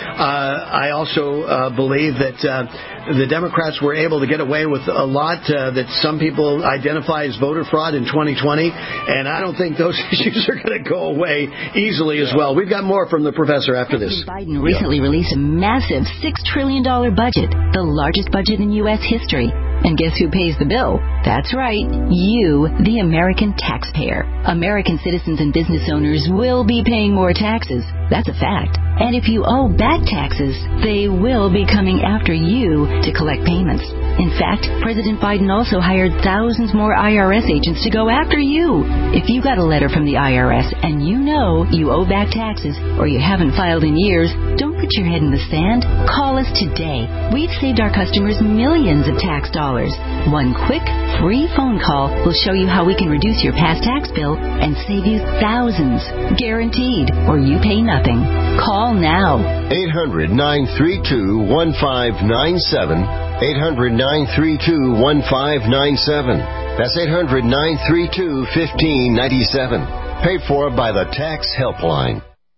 S14: I also uh, believe that uh, the Democrats were able to get away with a lot uh, that some people identify as voter fraud in twenty twenty, and I don't think those issues are going to go away easily as well. We've got more from the professor after this.
S17: President Biden recently yeah. released a massive six trillion dollars budget, the largest budget in U S history. And guess who pays the bill? That's right, you, the American taxpayer. American citizens and business owners will be paying more taxes. That's a fact. And if you owe back taxes, they will be coming after you to collect payments. In fact, President Biden also hired thousands more I R S agents to go after you. If you got a letter from the I R S and you know you owe back taxes or you haven't filed in years, don't put your head in the sand. Call us today. We've saved our customers millions of tax dollars. One quick, free phone call will show you how we can reduce your past tax bill and save you thousands. Guaranteed, or you pay nothing. Call now.
S12: eight hundred, nine three two, one five nine seven. eight hundred, nine three two, one five nine seven. That's eight hundred, nine three two, one five nine seven. Paid for by the Tax Helpline.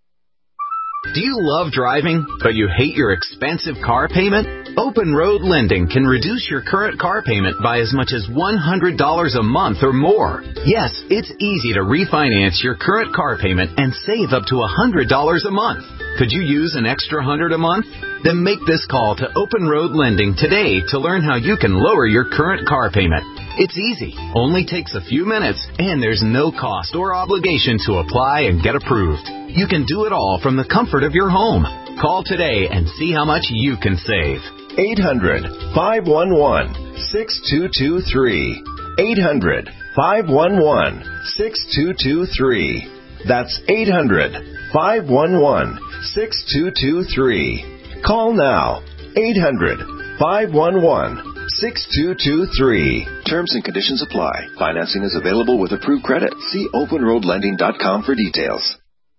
S5: Do you love driving, but you hate your expensive car payment? Open Road Lending can reduce your current car payment by as much as one hundred dollars a month or more. Yes, it's easy to refinance your current car payment and save up to one hundred dollars a month. Could you use an extra one hundred dollars a month? Then make this call to Open Road Lending today to learn how you can lower your current car payment. It's easy, only takes a few minutes, and there's no cost or obligation to apply and get approved. You can do it all from the comfort of your home. Call today and see how much you can save.
S12: eight hundred, five one one, six two two three. eight hundred, five one one, six two two three. That's eight hundred, five one one, six two two three. Call now. eight hundred, five one one, six two two three.
S7: Terms and conditions apply. Financing is available with approved credit. See open road lending dot com for details.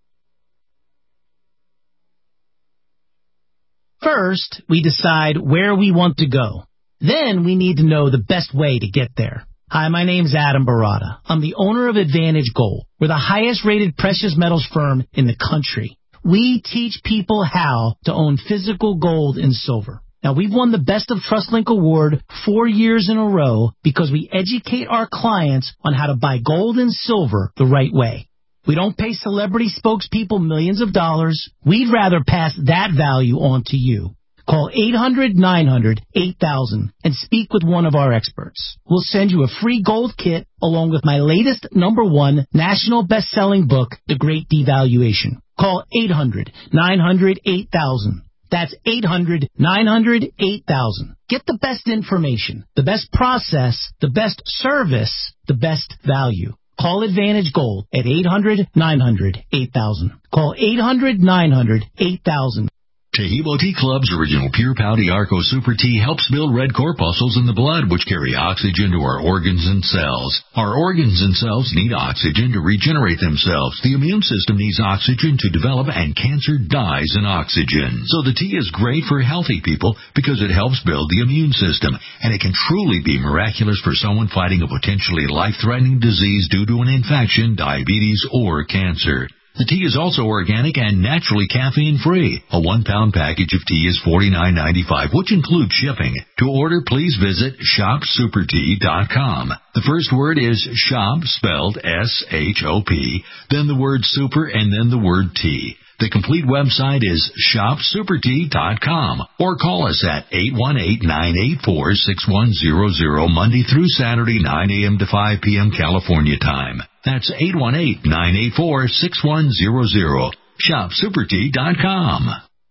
S22: First, we decide where we want to go. Then we need to know the best way to get there. Hi, my name's Adam Barada. I'm the owner of Advantage Gold. We're the highest-rated precious metals firm in the country. We teach people how to own physical gold and silver. Now, we've won the Best of TrustLink Award four years in a row because we educate our clients on how to buy gold and silver the right way. We don't pay celebrity spokespeople millions of dollars. We'd rather pass that value on to you. Call eight hundred nine hundred eight thousand and speak with one of our experts. We'll send you a free gold kit along with my latest number one national best-selling book, The Great Devaluation. Call eight hundred nine hundred eight thousand. That's eight hundred nine hundred eight thousand. Get the best information, the best process, the best service, the best value. Call Advantage Gold at eight hundred nine hundred eight thousand. Call eight hundred nine hundred eight thousand.
S1: Taheebo Tea Club's original Pure Pau D'Arco Super Tea helps build red corpuscles in the blood, which carry oxygen to our organs and cells. Our organs and cells need oxygen to regenerate themselves. The immune system needs oxygen to develop, and cancer dies in oxygen. So the tea is great for healthy people because it helps build the immune system, and it can truly be miraculous for someone fighting a potentially life-threatening disease due to an infection, diabetes, or cancer. The tea is also organic and naturally caffeine-free. A one-pound package of tea is forty-nine ninety-five, which includes shipping. To order, please visit shop super tea dot com. The first word is shop, spelled S H O P, then the word super, and then the word tea. The complete website is shop super tea dot com, or call us at eight one eight, nine eight four, six one zero zero Monday through Saturday, nine a.m. to five p.m. California time. That's eight one eight, nine eight four, six one zero zero. shop super tea dot com.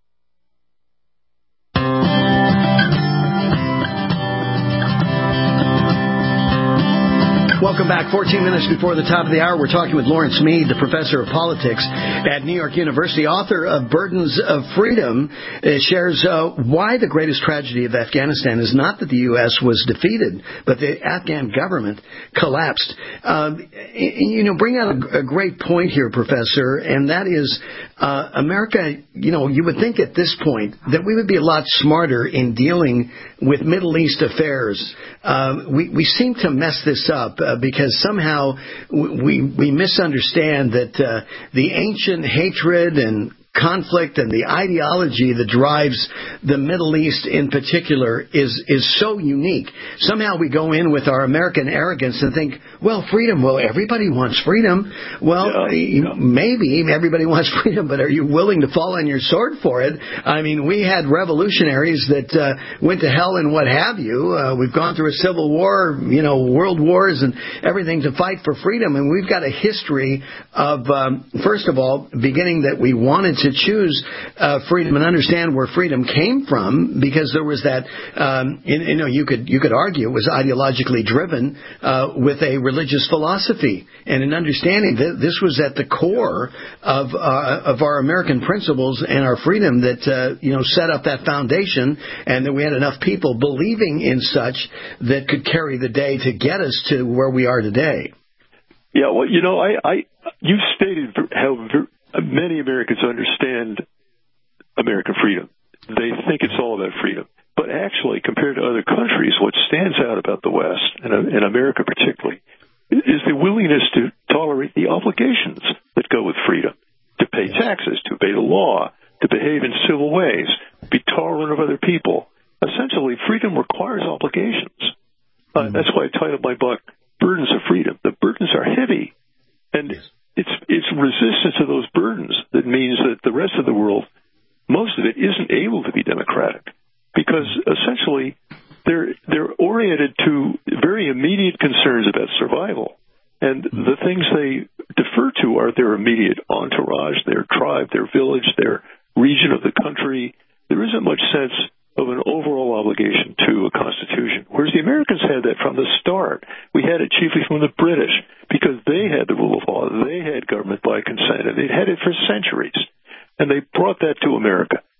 S14: Welcome back. fourteen minutes before the top of the hour, we're talking with Lawrence Mead, the professor of politics at New York University, author of Burdens of Freedom. It shares uh, why the greatest tragedy of Afghanistan is not that the U S was defeated, but the Afghan government collapsed. Um, you know, bring out a, a great point here, Professor, and that is uh, America, you know, you would think at this point that we would be a lot smarter in dealing with Middle East affairs. Uh, we, we seem to mess this up. Uh, because somehow we we misunderstand that uh, the ancient hatred and conflict and the ideology that drives the Middle East in particular is is so unique. Somehow we go in with our American arrogance and think, well, freedom, well, everybody wants freedom. Well, yeah, yeah. maybe everybody wants freedom, but are you willing to fall on your sword for it? I mean, we had revolutionaries that uh, went to hell and what have you. Uh, we've gone through a civil war, you know, world wars and everything to fight for freedom, and we've got a history of, um, first of all, beginning that we wanted to to choose uh, freedom and understand where freedom came from, because there was that, um, you, you know, you could you could argue it was ideologically driven uh, with a religious philosophy, and an understanding that this was at the core of uh, of our American principles and our freedom that uh, you know set up that foundation, and that we had enough people believing in such that could carry the day to get us to where we are today.
S21: Yeah, well, you know, I, I you've stated how many Americans understand American freedom. They think it's all about freedom. But actually, compared to other countries, what stands out about the West, and, and America particularly, is the willingness to tolerate the obligations that go with freedom, to pay taxes, to obey the law, to behave in civil ways, be tolerant of other people. Essentially, freedom requires obligations. Uh, that's why I titled my book, Burdens of Freedom. The burdens are heavy, and it's it's resistance to those burdens that means that the rest of the world, most of it, isn't able to be democratic, because essentially they're they're oriented to very immediate concerns about survival, and the things they defer to are their immediate entourage, their tribe, their village, their region of the country. There isn't much sense of an overall obligation to a constitution, whereas the Americans had that from the start. We had it chiefly from the British, because they had the rule of law, they had government by consent, and they'd had it for centuries, and they brought that to America.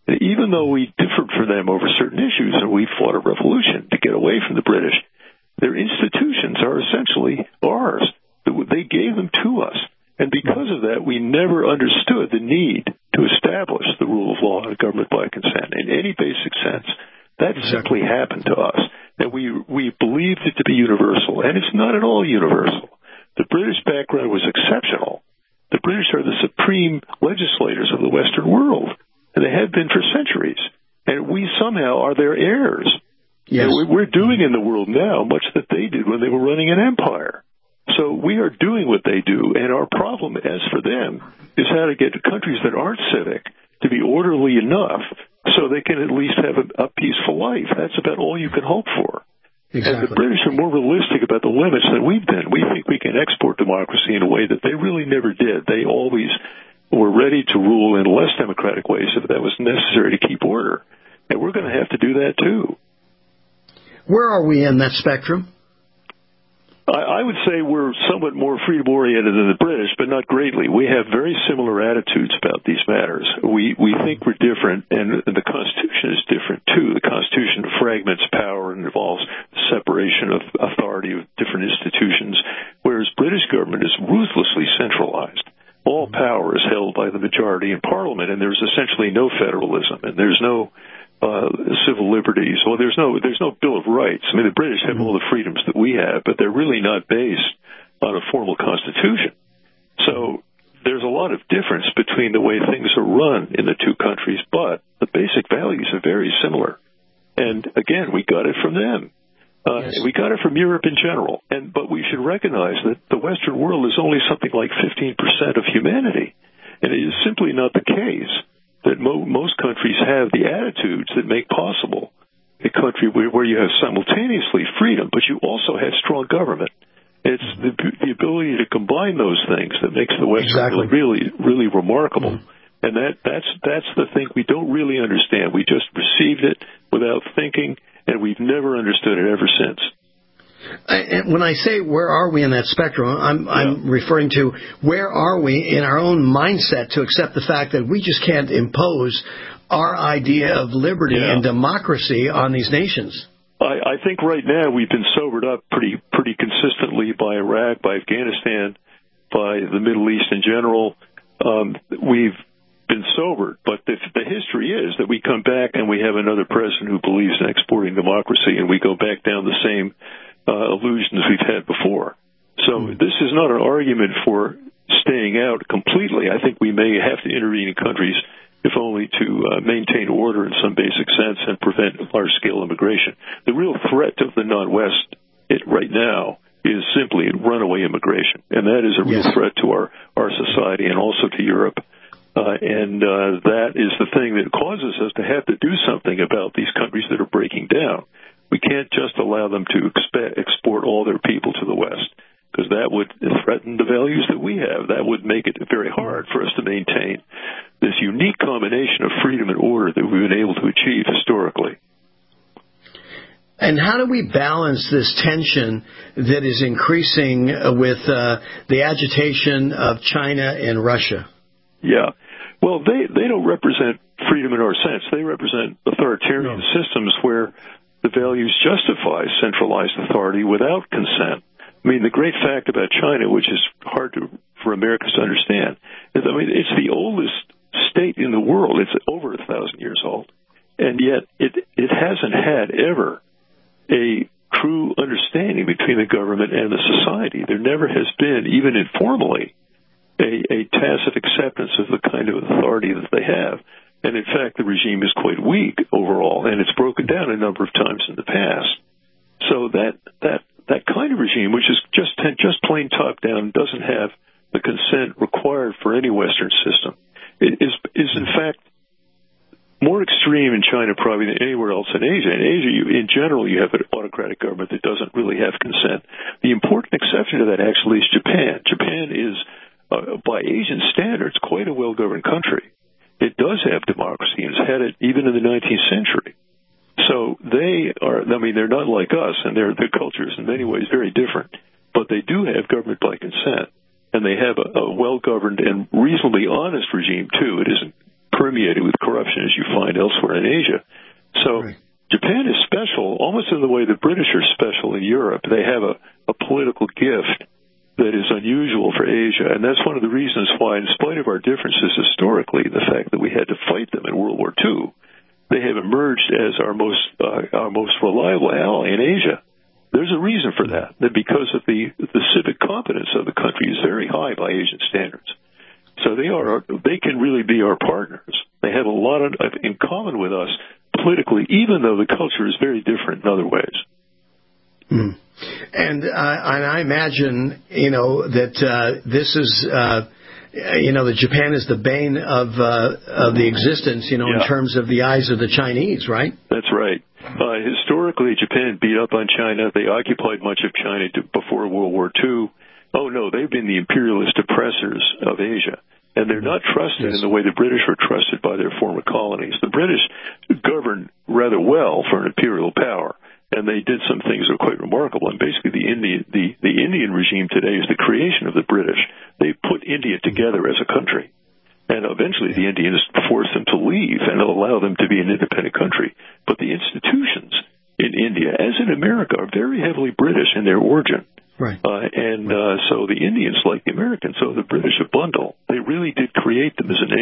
S21: And even though we differed from them over certain issues and we fought a revolution to get away from the British, their institutions are essentially ours. They gave them to us. And because of that, we never understood the need to establish the rule of law and government by consent in any basic sense. That simply happened to us. And we, we believed it to be universal. And it's not at all universal. The British background was exceptional. The British are the supreme legislators of the Western world. And they have been for centuries. And we somehow are their heirs.
S14: Yes.
S21: And we're doing in the world now much that they did when they were running an empire. So we are doing what they do, and our problem, as for them, is how to get countries that aren't civic to be orderly enough so they can at least have a, a peaceful life. That's about all you can hope for.
S14: Exactly.
S21: And the British are more realistic about the limits than we've been. We think we can export democracy in a way that they really never did. They always were ready to rule in less democratic ways if that was necessary to keep order. And we're going to have to do that, too.
S14: Where are we in that spectrum?
S21: I would say we're somewhat more freedom-oriented than the British, but not greatly. We have very similar attitudes about these matters. We we think we're different, and the Constitution is different, too. The Constitution fragments power and involves separation of authority of different institutions, whereas British government is ruthlessly centralized. All power is held by the majority in Parliament, and there's essentially no federalism, and there's no Uh, civil liberties. Well, there's no there's no Bill of Rights. I mean, the British have all the freedoms that we have, but they're really not based on a formal constitution. So there's a lot of difference between the way things are run in the two countries, but the basic values are very similar. And again, we got it from them. Uh, yes. We got it from Europe in general. And but we should recognize that the Western world is only something like fifteen percent of humanity, and it is simply not the case that mo- most countries have the attitudes that make possible a country where, where you have simultaneously freedom, but you also have strong government. It's the, the ability to combine those things that makes the Western
S14: exactly.
S21: world really, really remarkable. Mm-hmm. And that, that's, that's the thing we don't really understand. We just received it without thinking, and we've never understood it ever since.
S14: I, when I say where are we in that spectrum, I'm, I'm yeah. referring to where are we in our own mindset to accept the fact that we just can't impose our idea of liberty yeah. and democracy on these nations.
S21: I, I think right now we've been sobered up pretty pretty consistently by Iraq, by Afghanistan, by the Middle East in general. Um, we've been sobered, but the, the history is that we come back and we have another president who believes in exporting democracy, and we go back down the same Uh, illusions we've had before. So mm. this is not an argument for staying out completely. I think we may have to intervene in countries, if only to uh, maintain order in some basic sense and prevent large-scale immigration. The real threat of the non-West it, right now is simply runaway immigration, and that is a real yes. threat to our, our society and also to Europe. Uh, and uh, that is the thing that causes us to have to do something about these countries that are breaking down. We can't just allow them to expe- export all their people to the West, because that would threaten the values that we have. That would make it very hard for us to maintain this unique combination of freedom and order that we've been able to achieve historically.
S14: And how do we balance this tension that is increasing with uh, the agitation of China and Russia?
S21: Yeah. Well, they, they don't represent freedom in our sense. They represent authoritarian no. systems where the values justify centralized authority without consent. I mean, the great fact about China, which is hard to, for Americans to understand, is, I mean, it's the oldest state in the world. It's over a thousand years old. And yet it, it hasn't had ever a true understanding between the government and the society. There never has been, even informally, a, a tacit acceptance of the kind of authority that they have. And in fact, the regime is quite weak overall, and it's broken down a number of times in the past. So that that that kind of regime, which is just just plain top down, doesn't have the consent required for any Western system, it is is in fact more extreme in China probably than anywhere else in Asia. In Asia, you, in general, you have an autocratic government that doesn't really have consent. The important exception to that actually is Japan. Japan is, uh, by Asian standards, quite a well-governed country. It does have democracy, and it's had it even in the nineteenth century. So they are, I mean, they're not like us, and their their culture is in many ways very different. But they do have government by consent, and they have a, a well-governed and reasonably honest regime, too. It isn't permeated with corruption as you find elsewhere in Asia. So right. Japan is special, almost in the way the British are special in Europe. They have a, a political gift that is unusual for Asia, and that's one of the reasons why, in spite of our differences historically, the fact that we had to fight them in World War Two, they have emerged as our most uh, our most reliable ally in Asia. There's a reason for that, that because of the the civic competence of the country is very high by Asian standards. So they are they can really be our partners. They have a lot of, in common with us politically, even though the culture is very different in other ways.
S14: Mm. And, uh, and I imagine, you know, that uh, this is, uh, you know, that Japan is the bane of uh, of the existence, you know, yeah. in terms of the eyes of the Chinese, right?
S21: That's right. Uh, historically, Japan beat up on China. They occupied much of China to, before World War Two. Oh, no, they've been the imperialist oppressors of Asia. And they're not trusted yes. in the way the British were trusted by their former colonies. The British governed rather well for an imperial power, and they did some things that are quite remarkable. And basically, the Indian, the, the Indian regime today is the creation of the British. They put India together as a country. And eventually, the Indians forced them to leave and allow them to be an independent country. But the institutions in India, as in America, are very heavily British in their origin.
S14: Right.
S21: Uh, and uh, so the Indians, like the Americans, so the British a bundle. They really did create them as a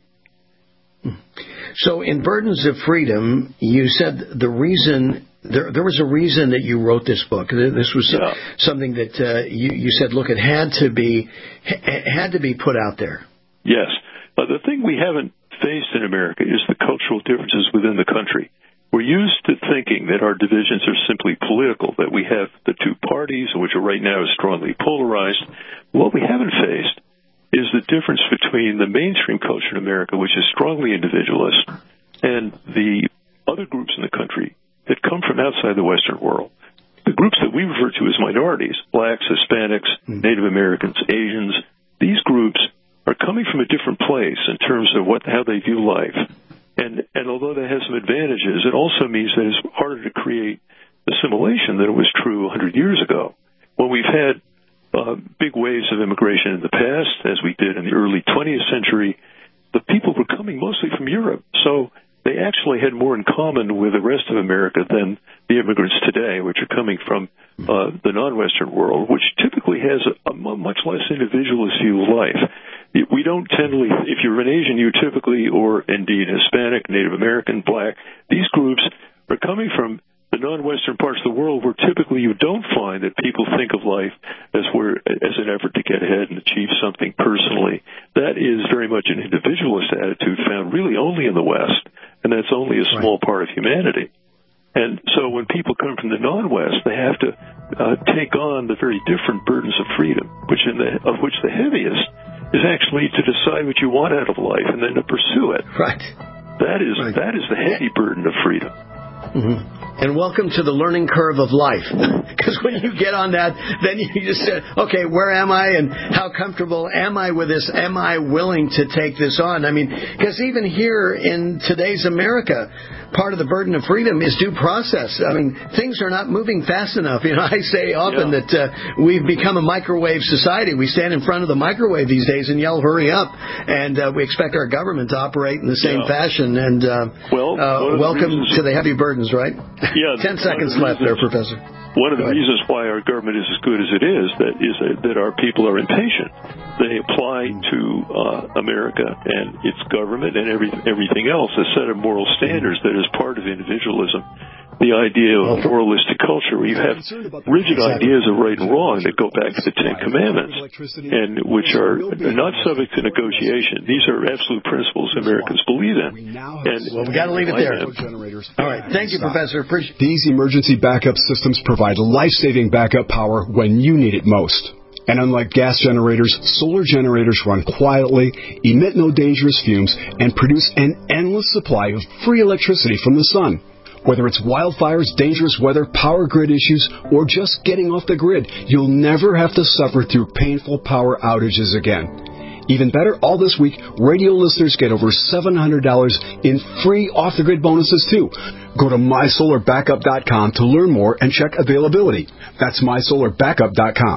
S21: nation.
S14: So in Burdens of Freedom, you said the reason, there, there was a reason that you wrote this book. This was yeah. something that uh, you, you said, look, it had to be had to be put out there.
S21: Yes. Uh, the thing we haven't faced in America is the cultural differences within the country. We're used to thinking that our divisions are simply political, that we have the two parties, which are right now strongly polarized. What we haven't faced is the difference between the mainstream culture in America, which is strongly individualist, and the other groups in the country that come from outside the Western world. The groups that we refer to as minorities, blacks, Hispanics, Native Americans, Asians, these groups are coming from a different place in terms of what how they view life. And, and although that has some advantages, it also means that it's harder to create assimilation than it was true one hundred years ago. When we've had uh, big waves of immigration in the past, as we did in the early twentieth century, the people were coming mostly from Europe. So they actually had more in common with the rest of America than the immigrants today, which are coming from uh, the non-Western world, which typically has a, a much less individualist view of life. We don't tend to, if you're an Asian, you typically, or indeed Hispanic, Native American, Black, these groups are coming from the non-Western parts of the world where typically you don't find that people think of life as where, as an effort to get ahead and achieve something personally. That is very much an individualist attitude found really only in the West, and that's only a small part of humanity. And so when people come from the non-West, they have to uh, take on the very different burdens of freedom, which in the, of which the heaviest is actually to decide what you want out of life and then to pursue it.
S14: Right.
S21: That is right. that is the heavy burden of freedom.
S14: Mm-hmm. And welcome to the learning curve of life. Because when you get on that, then you just say, okay, where am I and how comfortable am I with this? Am I willing to take this on? I mean, because even here in today's America, part of the burden of freedom is due process. I mean, things are not moving fast enough. You know, I say often yeah. that uh, we've become a microwave society. We stand in front of the microwave these days and yell, hurry up. And uh, we expect our government to operate in the same yeah. fashion. And uh,
S21: well,
S14: uh, welcome the to the heavy burdens, right?
S21: Yeah,
S14: Ten seconds the left there, Professor.
S21: One of the reasons why our government is as good as it is that is that our people are impatient. They apply to uh, America and its government and every, everything else a set of moral standards that is part of individualism. The idea of moralistic culture, where you have rigid ideas of right and wrong that go back to the Ten Commandments, and which are not subject to negotiation. These are absolute principles Americans believe in. And
S14: well, we got to leave it there. All right, thank you, Professor. Appreciate
S8: These emergency backup systems provide life-saving backup power when you need it most. And unlike gas generators, solar generators run quietly, emit no dangerous fumes, and produce an endless supply of free electricity from the sun. Whether it's wildfires, dangerous weather, power grid issues, or just getting off the grid, you'll never have to suffer through painful power outages again. Even better, all this week, radio listeners get over seven hundred dollars in free off-the-grid bonuses, too. Go to my solar backup dot com to learn more and check availability. That's my solar backup dot com.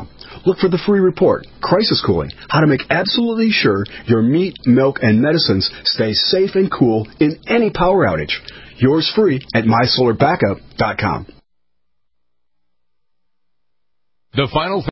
S8: look for the free report, Crisis Cooling, how to make absolutely sure your meat, milk, and medicines stay safe and cool in any power outage. Yours free at my solar backup dot com.
S1: The final